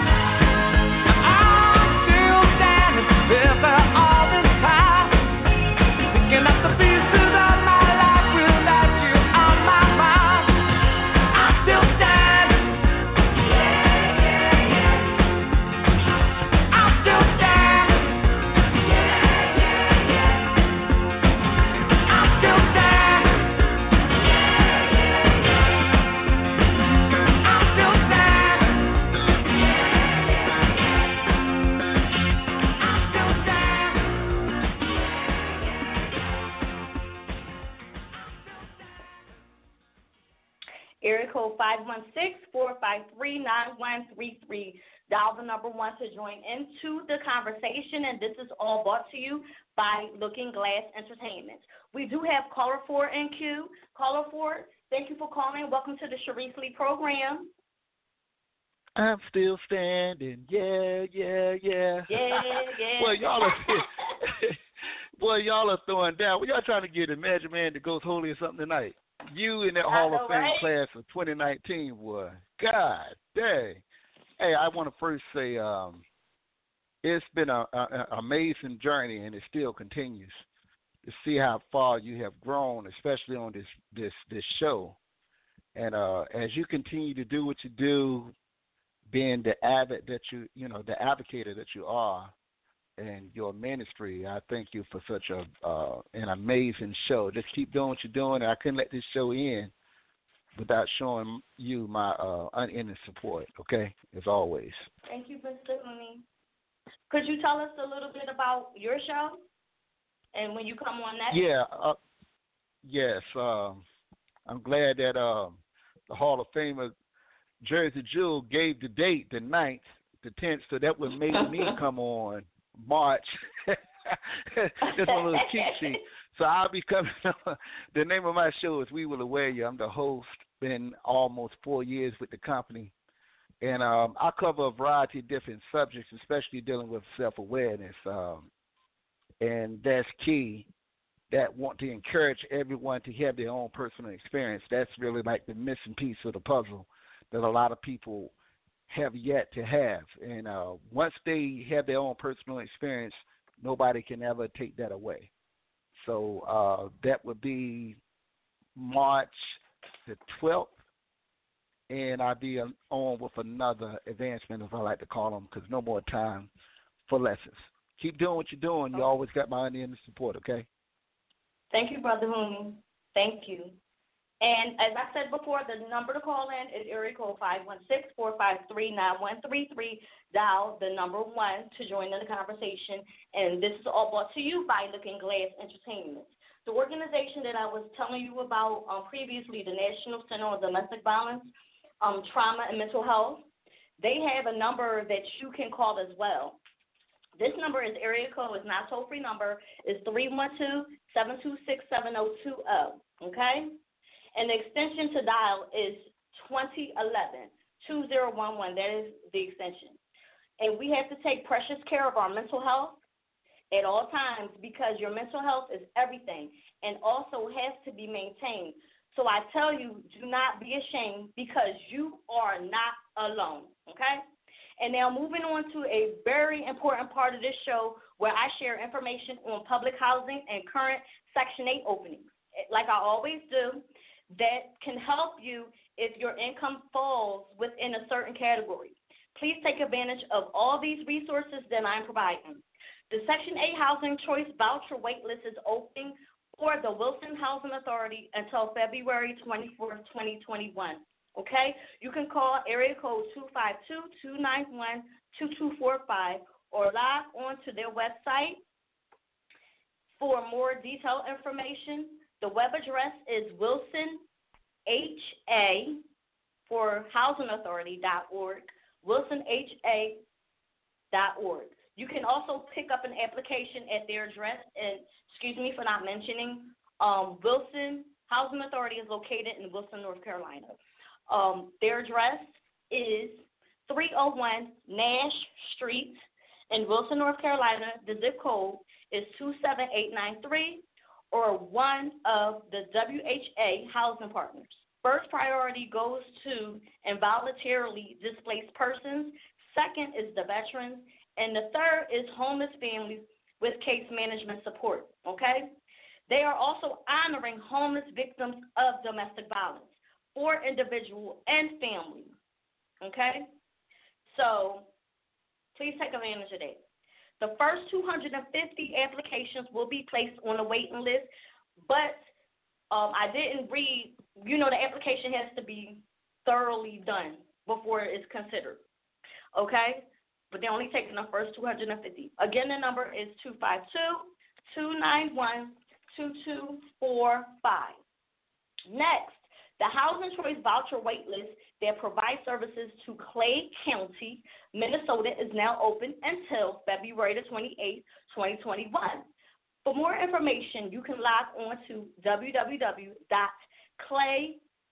N: I'm still standing after all this time, picking up the pieces of my life without you on my mind. I'm still standing. Yeah, yeah, yeah. I'm still standing. Yeah, yeah, yeah. I'm still standing.
G: Area code five one six, four five three, nine one three three. Dial the number one to join into the conversation, and this is all brought to you by Looking Glass Entertainment. We do have caller four in queue. Caller four, thank you for calling. Welcome to the Sharice Lee program.
O: I'm still standing. Yeah, yeah, yeah.
G: Yeah, yeah.
O: Well, y'all are, boy, y'all are throwing down. Well, y'all trying to get a Magic Man that goes holy or something tonight. You in that
G: I
O: Hall
G: know,
O: of Fame
G: right?
O: class of twenty nineteen, boy. God dang. Hey, I want to first say um, it's been an amazing journey, and it still continues to see how far you have grown, especially on this this this show. And uh, as you continue to do what you do, being the avid that you you know the advocator that you are, and your ministry, I thank you for such a uh, an amazing show. Just keep doing what you're doing. I couldn't let this show end without showing you my uh, unending support, okay, as always.
G: Thank you, Mister Looney. Could you tell us a little bit about your show and when you come on next?
O: Yeah, uh, yes. Um, I'm glad that um, the Hall of Famer Jersey Jewel gave the date, the ninth, the tenth, so that would make me come on March. Just a little cheat sheet. So I'll be coming on. The name of my show is We Will Aware You. I'm the host. Been almost four years with the company. And um, I cover a variety of different subjects, especially dealing with self-awareness. Um, and that's key. That want to encourage everyone to have their own personal experience. That's really like the missing piece of the puzzle that a lot of people have yet to have. And uh, once they have their own personal experience, nobody can ever take that away. So uh, that would be March the twelfth, and I'll be on with another advancement, as I like to call them, because no more time for lessons. Keep doing what you're doing. You always got my unending support, okay?
G: Thank you, Brother Hooney. Thank you. And as I said before, the number to call in is area code five one six, four five three, nine one three three. Dial the number one to join in the conversation. And this is all brought to you by Looking Glass Entertainment. The organization that I was telling you about um, previously, the National Center on Domestic Violence, um, Trauma, and Mental Health, they have a number that you can call as well. This number is area code, it's not a toll-free number, it's three one two, seven two six, seven zero two zero, okay? And the extension to dial is twenty eleven, two zero one one. That is the extension. And we have to take precious care of our mental health at all times because your mental health is everything and also has to be maintained. So I tell you, do not be ashamed because you are not alone, okay? And now moving on to a very important part of this show where I share information on public housing and current Section eight openings, like I always do, that can help you if your income falls within a certain category. Please take advantage of all these resources that I'm providing. The Section eight Housing Choice Voucher Waitlist is open for the Wilson Housing Authority until February twenty-fourth, twenty twenty-one. Okay? You can call area code two five two, two nine one, two two four five or log on to their website for more detailed information. The web address is wilson h a for housing authority dot org, wilson h a dot org. You can also pick up an application at their address, and excuse me for not mentioning, um, Wilson Housing Authority is located in Wilson, North Carolina. Um, their address is three oh one Nash Street in Wilson, North Carolina. The zip code is two seven eight nine three, or one of the W H A housing partners. First priority goes to involuntarily displaced persons. Second is the veterans. And the third is homeless families with case management support, okay? They are also honoring homeless victims of domestic violence for individual and family, okay? So please take advantage of that. The first two hundred fifty applications will be placed on the waiting list, but um, I didn't read, you know, the application has to be thoroughly done before it's considered, okay? But they're only taking the first two hundred fifty. Again, the number is two five two, two nine one, two two four five. Next, the Housing Choice Voucher Waitlist that provides services to Clay County, Minnesota, is now open until February the twenty-eighth, twenty twenty-one. For more information, you can log on to w w w dot clay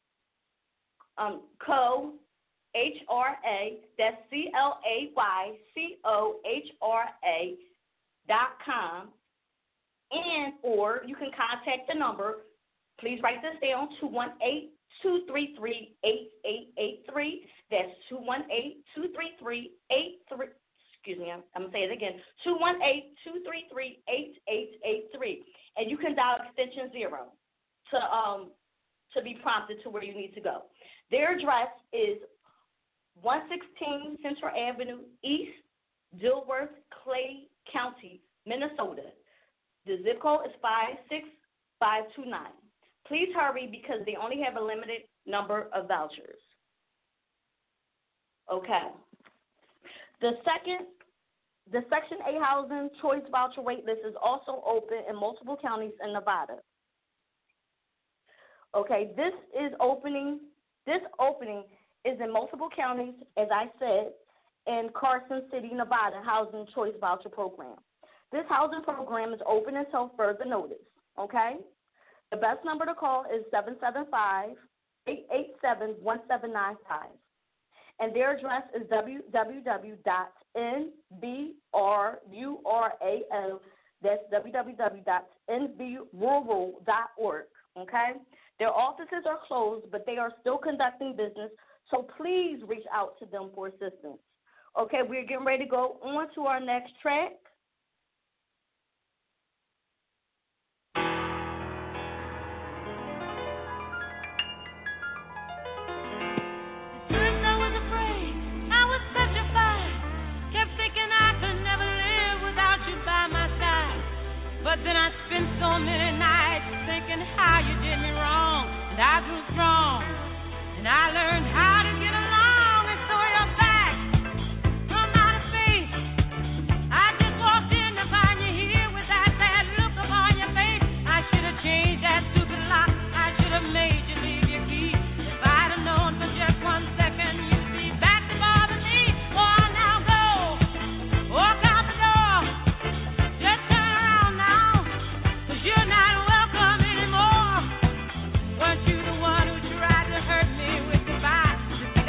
G: co H R A, that's C L A Y C O H R A dot com, and or you can contact the number. Please write this down, two one eight, two three three, eight eight eight three. That's two one eight, two three three, eight three, excuse me, I'm, I'm going to say it again, two one eight, two three three, eight eight eight three. And you can dial extension zero to, um, to be prompted to where you need to go. Their address is one sixteen Central Avenue East, Dilworth, Clay County, Minnesota. The zip code is five six five two nine. Please hurry because they only have a limited number of vouchers. Okay. The second, the Section eight Housing Choice Voucher Waitlist is also open in multiple counties in Nevada. Okay, this is opening, this opening is in multiple counties, as I said, in Carson City, Nevada, Housing Choice Voucher Program. This housing program is open until further notice, okay? The best number to call is seven seven five, eight eight seven, one seven nine five. And their address is w w w dot n b r u r a l, that's w w w dot n b rural dot org, okay? Their offices are closed, but they are still conducting business, so please reach out to them for assistance. Okay, we're getting ready to go on to our next track.
H: But then I spent so many nights thinking how you did me wrong, and I grew strong, and I learned how to get along, and so you're back from outer space. I just walked in to find you here with that sad look upon your face. I should have changed that stupid lock. I should have made you leave your key. If I'd have known for just one second you'd be back to bother me. Oh, now go, walk out the door. Just turn around now. You're not welcome anymore. Weren't you the one who tried to hurt me with goodbye?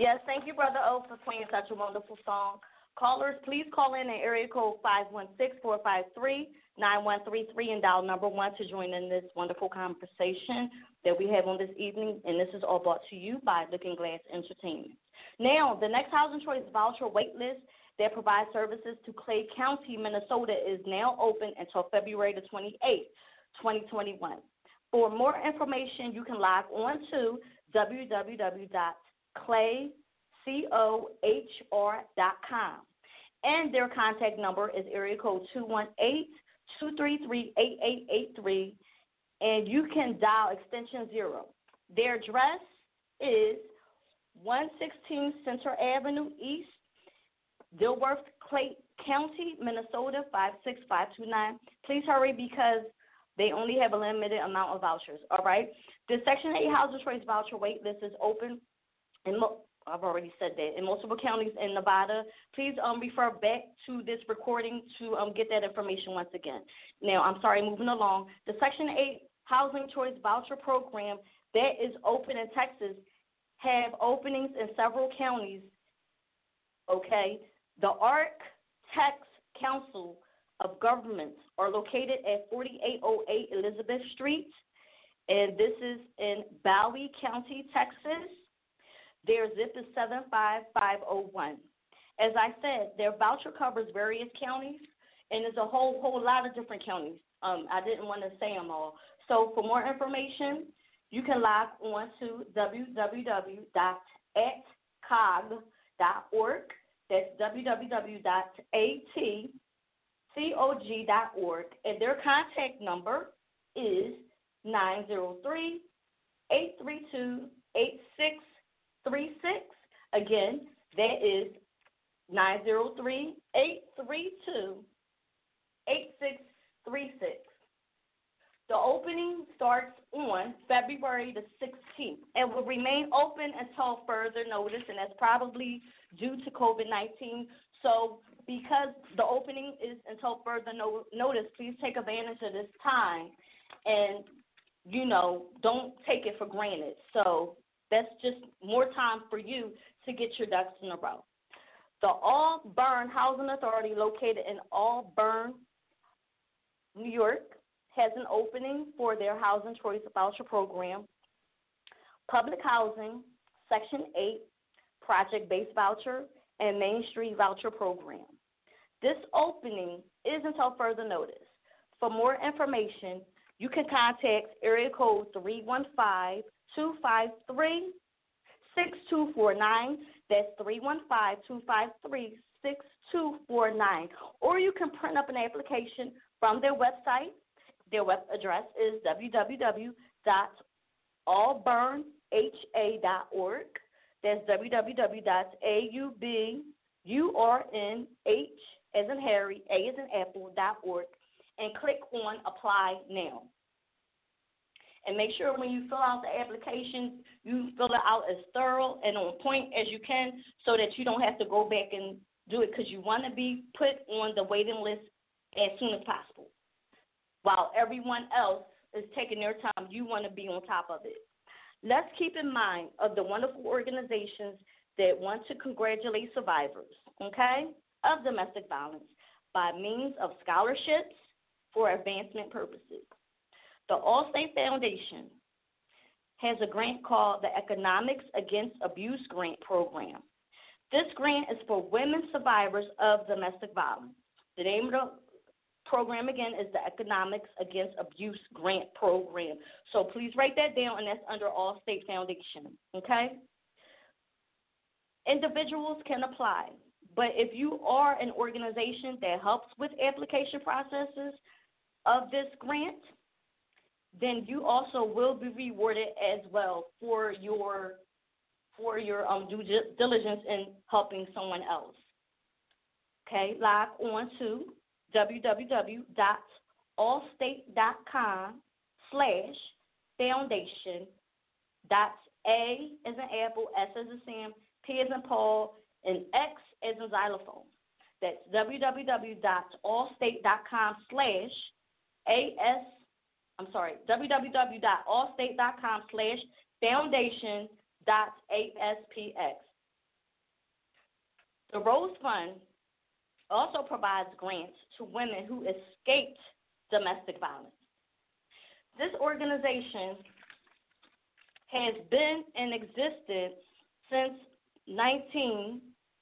G: Yes, thank you, Brother O, for playing such a wonderful song. Callers, please call in at area code five one six, four five three, nine one three three and dial number one to join in this wonderful conversation that we have on this evening. And this is all brought to you by Looking Glass Entertainment. Now, the next Housing Choice voucher wait list that provides services to Clay County, Minnesota, is now open until February the twenty-eighth, twenty twenty-one. For more information, you can log on to w w w dot clay cohr dot com. And their contact number is area code two one eight, two three three, eight eight eight three, and you can dial extension zero. Their address is one sixteen Center Avenue East, Dilworth, Clay County, Minnesota, five six five two nine. Please hurry because they only have a limited amount of vouchers, all right? The Section eight Housing Choice voucher wait list is open, and mo- I've already said that, in multiple counties in Nevada. Please um, refer back to this recording to um, get that information once again. Now, I'm sorry, moving along. The Section eight Housing Choice voucher program that is open in Texas have openings in several counties, okay? The ARC Tax Council of Governments are located at forty-eight oh eight Elizabeth Street, and this is in Bowie County, Texas. Their zip is seven five five oh one. As I said, their voucher covers various counties, and there's a whole whole lot of different counties. Um, I didn't want to say them all. So for more information, you can log on to w w w dot at cog dot org. That's w w w dot a t cog dot org, and their contact number is nine zero three, eight three two, eight six three six. Again, that is nine zero three, eight three two, eight six three six. The opening starts on February the sixteenth and will remain open until further notice, and that's probably due to COVID nineteen. So because the opening is until further no- notice, please take advantage of this time and, you know, don't take it for granted. So that's just more time for you to get your ducks in a row. The Auburn Housing Authority, located in Auburn, New York, has an opening for their Housing Choice Voucher Program. Public Housing, Section eight, Project-Based Voucher, and Main Street Voucher Program. This opening is until further notice. For more information, you can contact area code three one five, two five three, six two four nine. That's three one five, two five three, six two four nine. Or you can print up an application from their website. Their web address is w w w dot auburn h a dot org. That's w w w dot auburn as in Harry, A as in Apple, dot org, and click on Apply Now. And make sure when you fill out the application, you fill it out as thorough and on point as you can so that you don't have to go back and do it, because you want to be put on the waiting list as soon as possible. While everyone else is taking their time, you want to be on top of it. Let's keep in mind of the wonderful organizations that want to congratulate survivors, okay, of domestic violence by means of scholarships for advancement purposes. The Allstate Foundation has a grant called the Economics Against Abuse Grant Program. This grant is for women survivors of domestic violence. The name of the program, again, is the Economics Against Abuse Grant Program. So please write that down, and that's under Allstate Foundation, okay? Individuals can apply, but if you are an organization that helps with application processes of this grant, then you also will be rewarded as well for your for your um, due diligence in helping someone else. Okay, log on to w w w dot allstate dot com slash foundation dot A as in Apple, S as in Sam, P as in Paul, and X as in xylophone. That's w w w dot allstate dot com slash A S, I'm sorry, w w w dot allstate dot com slash foundation dot A S P X. The Rose Fund also provides grants to women who escaped domestic violence. This organization has been in existence since nineteen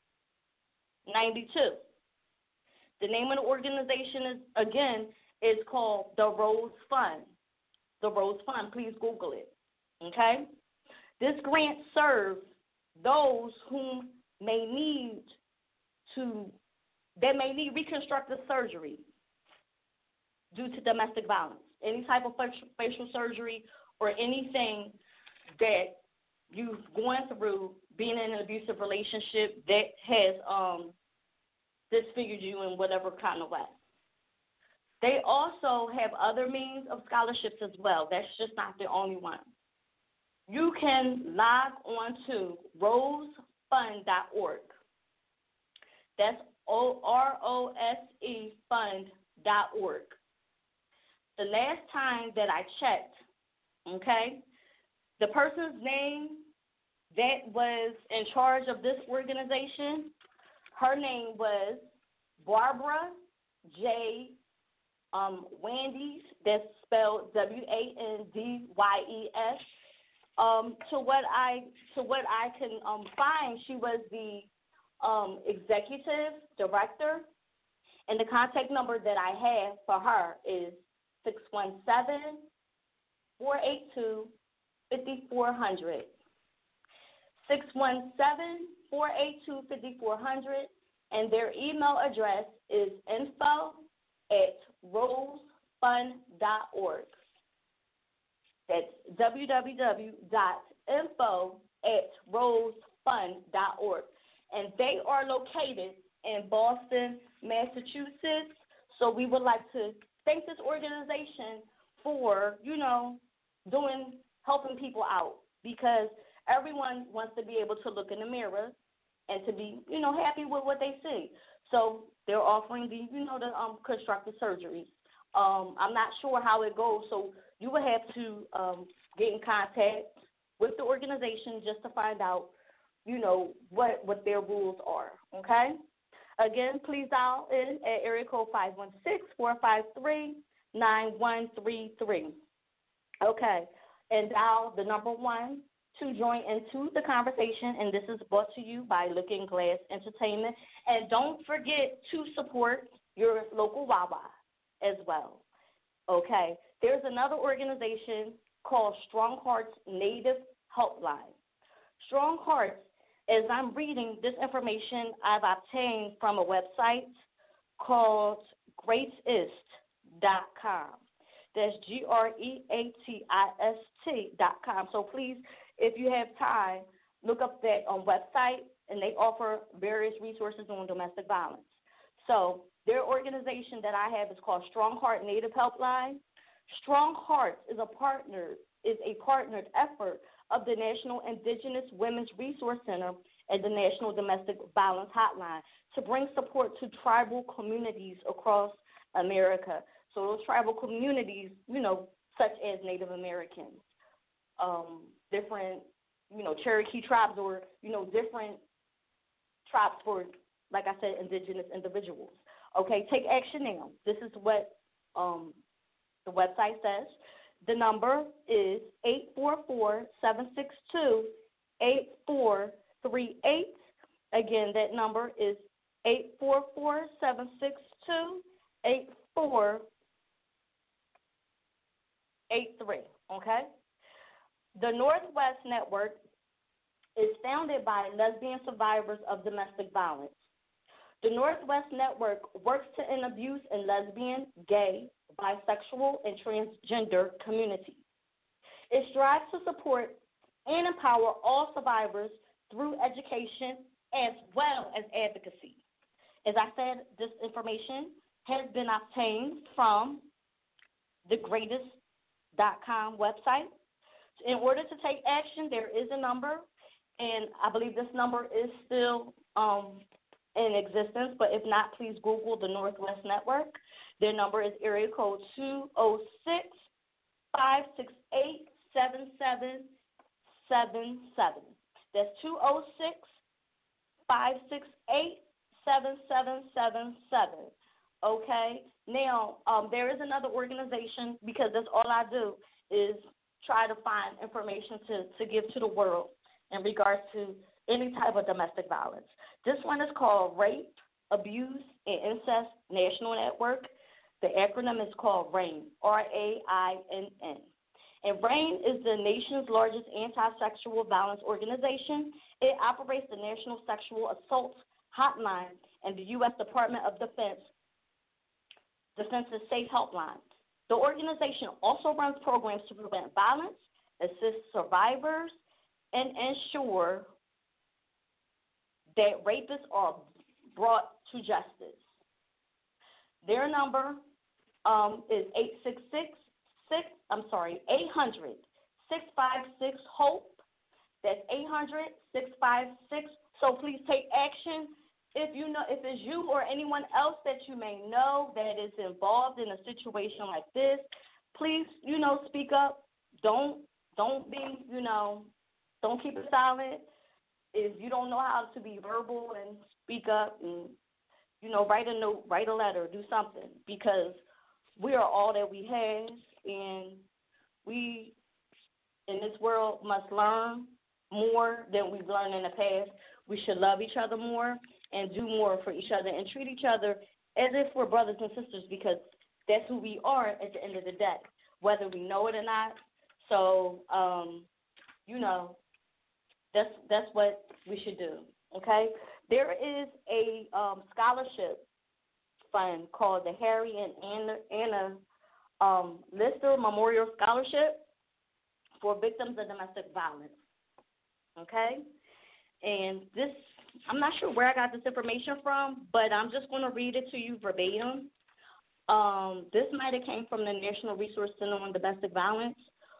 G: ninety-two. The name of the organization is, again, is called the Rose Fund. The Rose Fund, please Google it, okay? This grant serves those whom may need to, that may need reconstructive surgery due to domestic violence, any type of facial surgery or anything that you've gone through being in an abusive relationship that has um, disfigured you in whatever kind of way. They also have other means of scholarships as well. That's just not the only one. You can log on to rose fund dot org. That's R O S E fund dot org. The last time that I checked, okay, the person's name that was in charge of this organization, her name was Barbara J. Um, Wendy's, that's spelled W A N D Y E S. Um, to what I to what I can um, find, she was the um, executive director, and the contact number that I have for her is six one seven, four eight two, five four zero zero. six one seven, four eight two, five four zero zero, and their email address is info at rose fund dot org. That's w w w dot info at rose fund dot org. And they are located in Boston, Massachusetts. So we would like to thank this organization for, you know, doing, helping people out, because everyone wants to be able to look in the mirror and to be, you know, happy with what they see. So they're offering the, you know, the um, constructive surgeries. Um, I'm not sure how it goes, so you will have to um, get in contact with the organization just to find out, you know, what, what their rules are, okay? Again, please dial in at area code five one six, four five three, nine one three three. Okay, and dial the number one to join into the conversation, and this is brought to you by Looking Glass Entertainment. And don't forget to support your local Wawa as well. Okay, there's another organization called Strong Hearts Native Helpline. Strong Hearts, as I'm reading this information I've obtained from a website called greatist dot com. That's G R E A T I S T dot com. So please, if you have time, look up that um, website, and they offer various resources on domestic violence. So their organization that I have is called Strong Heart Native Helpline. Strong Hearts is a partner is a partnered effort of the National Indigenous Women's Resource Center and the National Domestic Violence Hotline to bring support to tribal communities across America. So those tribal communities, you know, such as Native Americans, um, different, you know, Cherokee tribes, or, you know, different tribes for, like I said, indigenous individuals. Okay, take action now. This is what um, the website says. The number is eight four four, seven six two, eight four three eight. Again, that number is eight four four, seven six two, eight four eight three. Okay? The Northwest Network is founded by lesbian survivors of domestic violence. The Northwest Network works to end abuse in lesbian, gay, bisexual, and transgender communities. It strives to support and empower all survivors through education as well as advocacy. As I said, this information has been obtained from the greatist dot com website. In order to take action, there is a number, and I believe this number is still um, in existence, but if not, please Google the Northwest Network. Their number is area code two oh six, five six eight, seven seven seven seven. That's two oh six, five six eight, seven seven seven seven. Okay? Now, um, there is another organization, because that's all I do is try to find information to, to give to the world in regards to any type of domestic violence. This one is called Rape, Abuse, and Incest National Network. The acronym is called RAIN, R A I N N. And RAIN is the nation's largest anti-sexual violence organization. It operates the National Sexual Assault Hotline and the U S Department of Defense Defense's Safe Helpline. The organization also runs programs to prevent violence, assist survivors, and ensure that rapists are brought to justice. Their number um, is eight six six, six, I'm sorry, eight hundred, six five six, HOPE. That's eight hundred, six five six. So please take action. If you know, if it's you or anyone else that you may know that is involved in a situation like this, please, you know, speak up. Don't don't be, you know, don't keep it silent. If you don't know how to be verbal and speak up and, you know, write a note, write a letter, do something, because we are all that we have, and we in this world must learn more than we've learned in the past. We should love each other more and do more for each other and treat each other as if we're brothers and sisters, because that's who we are at the end of the day, whether we know it or not. So, um, you know, that's that's what we should do, okay? There is a um, scholarship fund called the Harry and Anna, Anna um, Lister Memorial Scholarship for victims of domestic violence, okay? And this, I'm not sure where I got this information from, but I'm just going to read it to you verbatim. Um, this might have came from the National Resource Center on Domestic Violence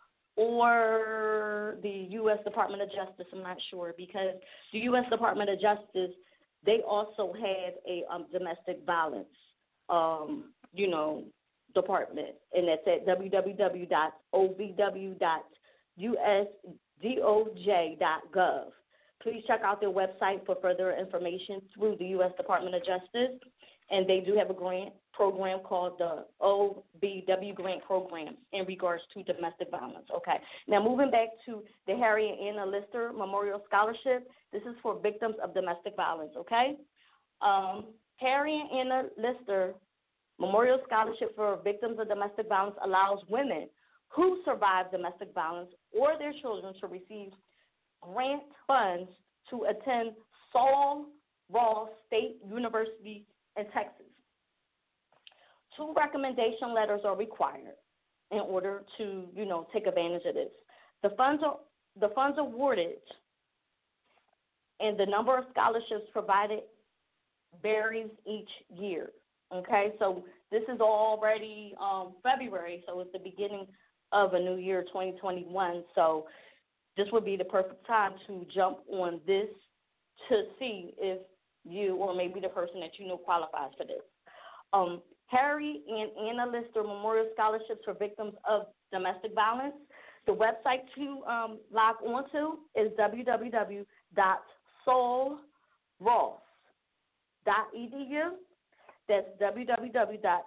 G: or the U S Department of Justice. I'm not sure, because the U S Department of Justice, they also have a um, domestic violence, um, you know, department, and that's at w w w dot o v w dot u s d o j dot gov. Please check out their website for further information through the U S Department of Justice, and they do have a grant program called the O B W Grant Program in regards to domestic violence. Okay. Now, moving back to the Harry and Anna Lister Memorial Scholarship, this is for victims of domestic violence, okay? Um, Harry and Anna Lister Memorial Scholarship for victims of domestic violence allows women who survive domestic violence or their children to receive grant funds to attend Saul Rawls State University in Texas. Two recommendation letters are required in order to, you know, take advantage of this. The funds are the funds awarded and the number of scholarships provided varies each year. Okay, so this is already um, February, so it's the beginning of a new year, twenty twenty-one. So this would be the perfect time to jump on this to see if you or maybe the person that you know qualifies for this. Um, Harry and Anna Lister Memorial Scholarships for victims of domestic violence. The website to um, log on to is w w w dot soul ross dot e d u. That's w w w dot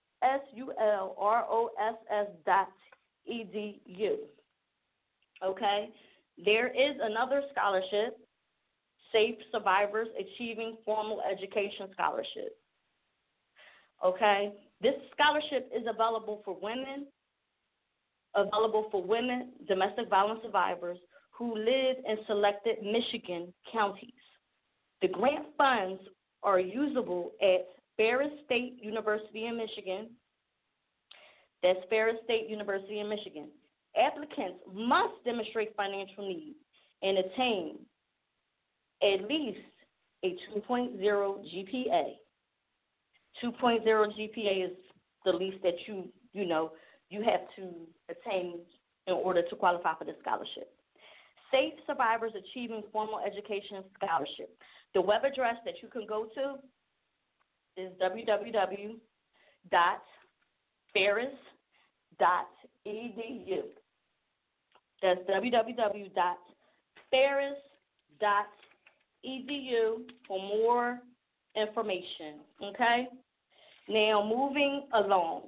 G: sulross dot e d u. Okay? There is another scholarship, Safe Survivors Achieving Formal Education Scholarship. Okay? This scholarship is available for women, available for women domestic violence survivors who live in selected Michigan counties. The grant funds are usable at Ferris State University in Michigan. That's Ferris State University in Michigan. Applicants must demonstrate financial need and attain at least a two point oh G P A. two point oh G P A is the least that you, you know, you have to attain in order to qualify for the scholarship. Safe Survivors Achieving Formal Education Scholarship. The web address that you can go to is w w w dot ferris dot e d u. That's w w w dot ferris dot E D U for more information, okay? Now, moving along.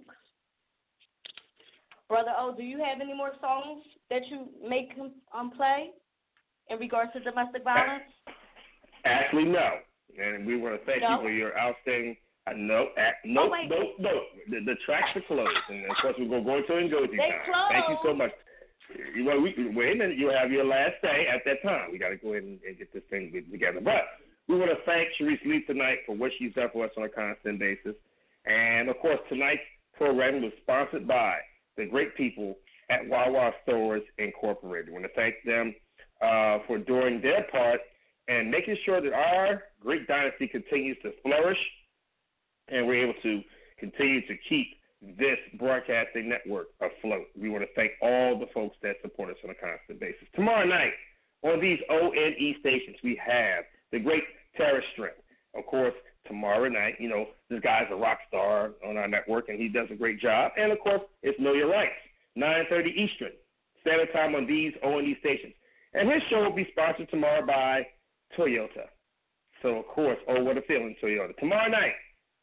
G: Brother O, do you have any more songs that you make um, play in regards to domestic violence?
J: Actually, no. And we want to thank
G: no?
J: you for your outstanding. Uh, no, uh, no,
G: oh,
J: no, no. The, the tracks are closed, and of course we're gonna go into Ngozi
G: they
J: time.
G: Closed.
J: Thank you so much. You know, we, wait a minute. You have your last day at that time. We got to go ahead and, and get this thing together. But we want to thank Sharice Lee tonight for what she's done for us on a constant basis. And of course, tonight's program was sponsored by the great people at Wawa Stores Incorporated. We want to thank them uh, for doing their part and making sure that our great dynasty continues to flourish, and we're able to continue to keep this broadcasting network afloat. We want to thank all the folks that support us on a constant basis. Tomorrow night on these O N E stations, we have the great Terror Strength. Of course, tomorrow night, you know, this guy's a rock star on our network, and he does a great job. And, of course, it's Know Your Rights, nine thirty Eastern Standard Time on these O N E stations. And his show will be sponsored tomorrow by Toyota. So, of course, oh, what a feeling, Toyota. Tomorrow night,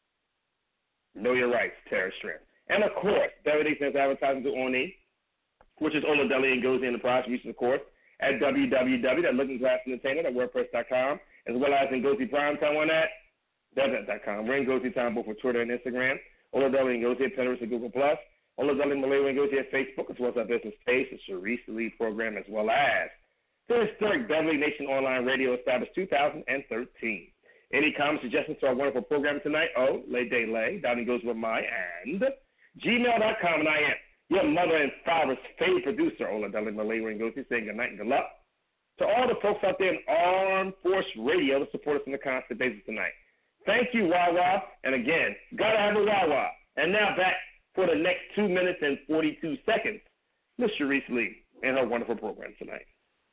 J: Know Your Rights, Terror Strength. And, of course, Beverly Nation advertising to O N E, which is Ola Deli and Ngozi Enterprise, which is, of course, at w w w dot looking glass entertainment dot wordpress dot com, as well as Ngozi Primetime on that, Devnet dot com. We're in Ngozi Time both for Twitter and Instagram. Ola Deli and Ngozi at Pinterest and Google Plus. Ola Deli and Malay and Ngozi at Facebook, as well as our business page, the Sharice Lee program, as well as the historic Beverly Nation Online Radio established two thousand thirteen. Any comments, suggestions to our wonderful program tonight? Oh, Lay Day Lay. Donnie goes with my and gmail dot com, and I am your mother and father's favorite producer, Ola Deli Malay and Ngozi, saying good night and good luck to all the folks out there in Armed Force Radio to support us on a constant basis tonight. Thank you, Wawa. And again, gotta have a Wawa. And now back for the next two minutes and forty-two seconds, Miss Sharice Lee and her wonderful program tonight.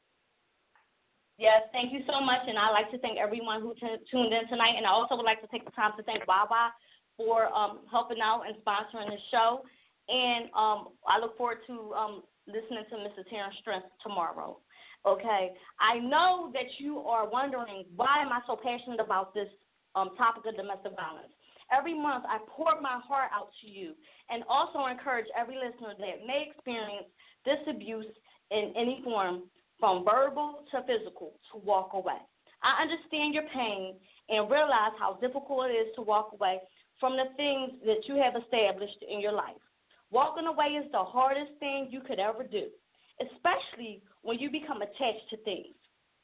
G: Yes, thank you so much, and I'd like to thank everyone who t- tuned in tonight, and I also would like to take the time to thank Wawa for um, helping out and sponsoring the show, and um, I look forward to um, listening to Mister Terrence Strength tomorrow. Okay, I know that you are wondering, why am I so passionate about this um, topic of domestic violence? Every month I pour my heart out to you, and also encourage every listener that may experience this abuse in any form, from verbal to physical, to walk away. I understand your pain and realize how difficult it is to walk away from the things that you have established in your life. Walking away is the hardest thing you could ever do, especially when you become attached to things.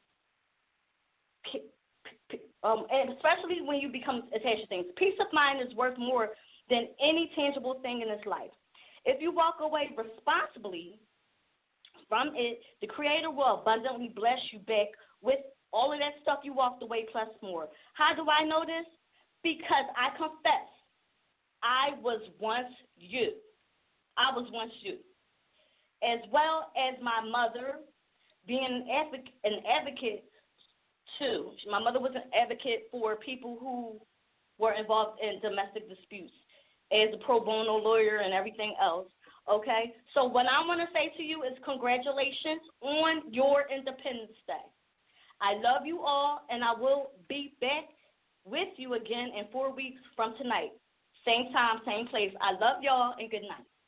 G: Um, and especially when you become attached to things. Peace of mind is worth more than any tangible thing in this life. If you walk away responsibly from it, the Creator will abundantly bless you back with all of that stuff you walked away plus more. How do I know this? Because I confess, I was once you. I was once you. As well as my mother being an advocate, an advocate too. My mother was an advocate for people who were involved in domestic disputes as a pro bono lawyer and everything else. Okay, so what I want to say to you is congratulations on your Independence Day. I love you all, and I will be back with you again in four weeks from tonight. Same time, same place. I love y'all, and good night.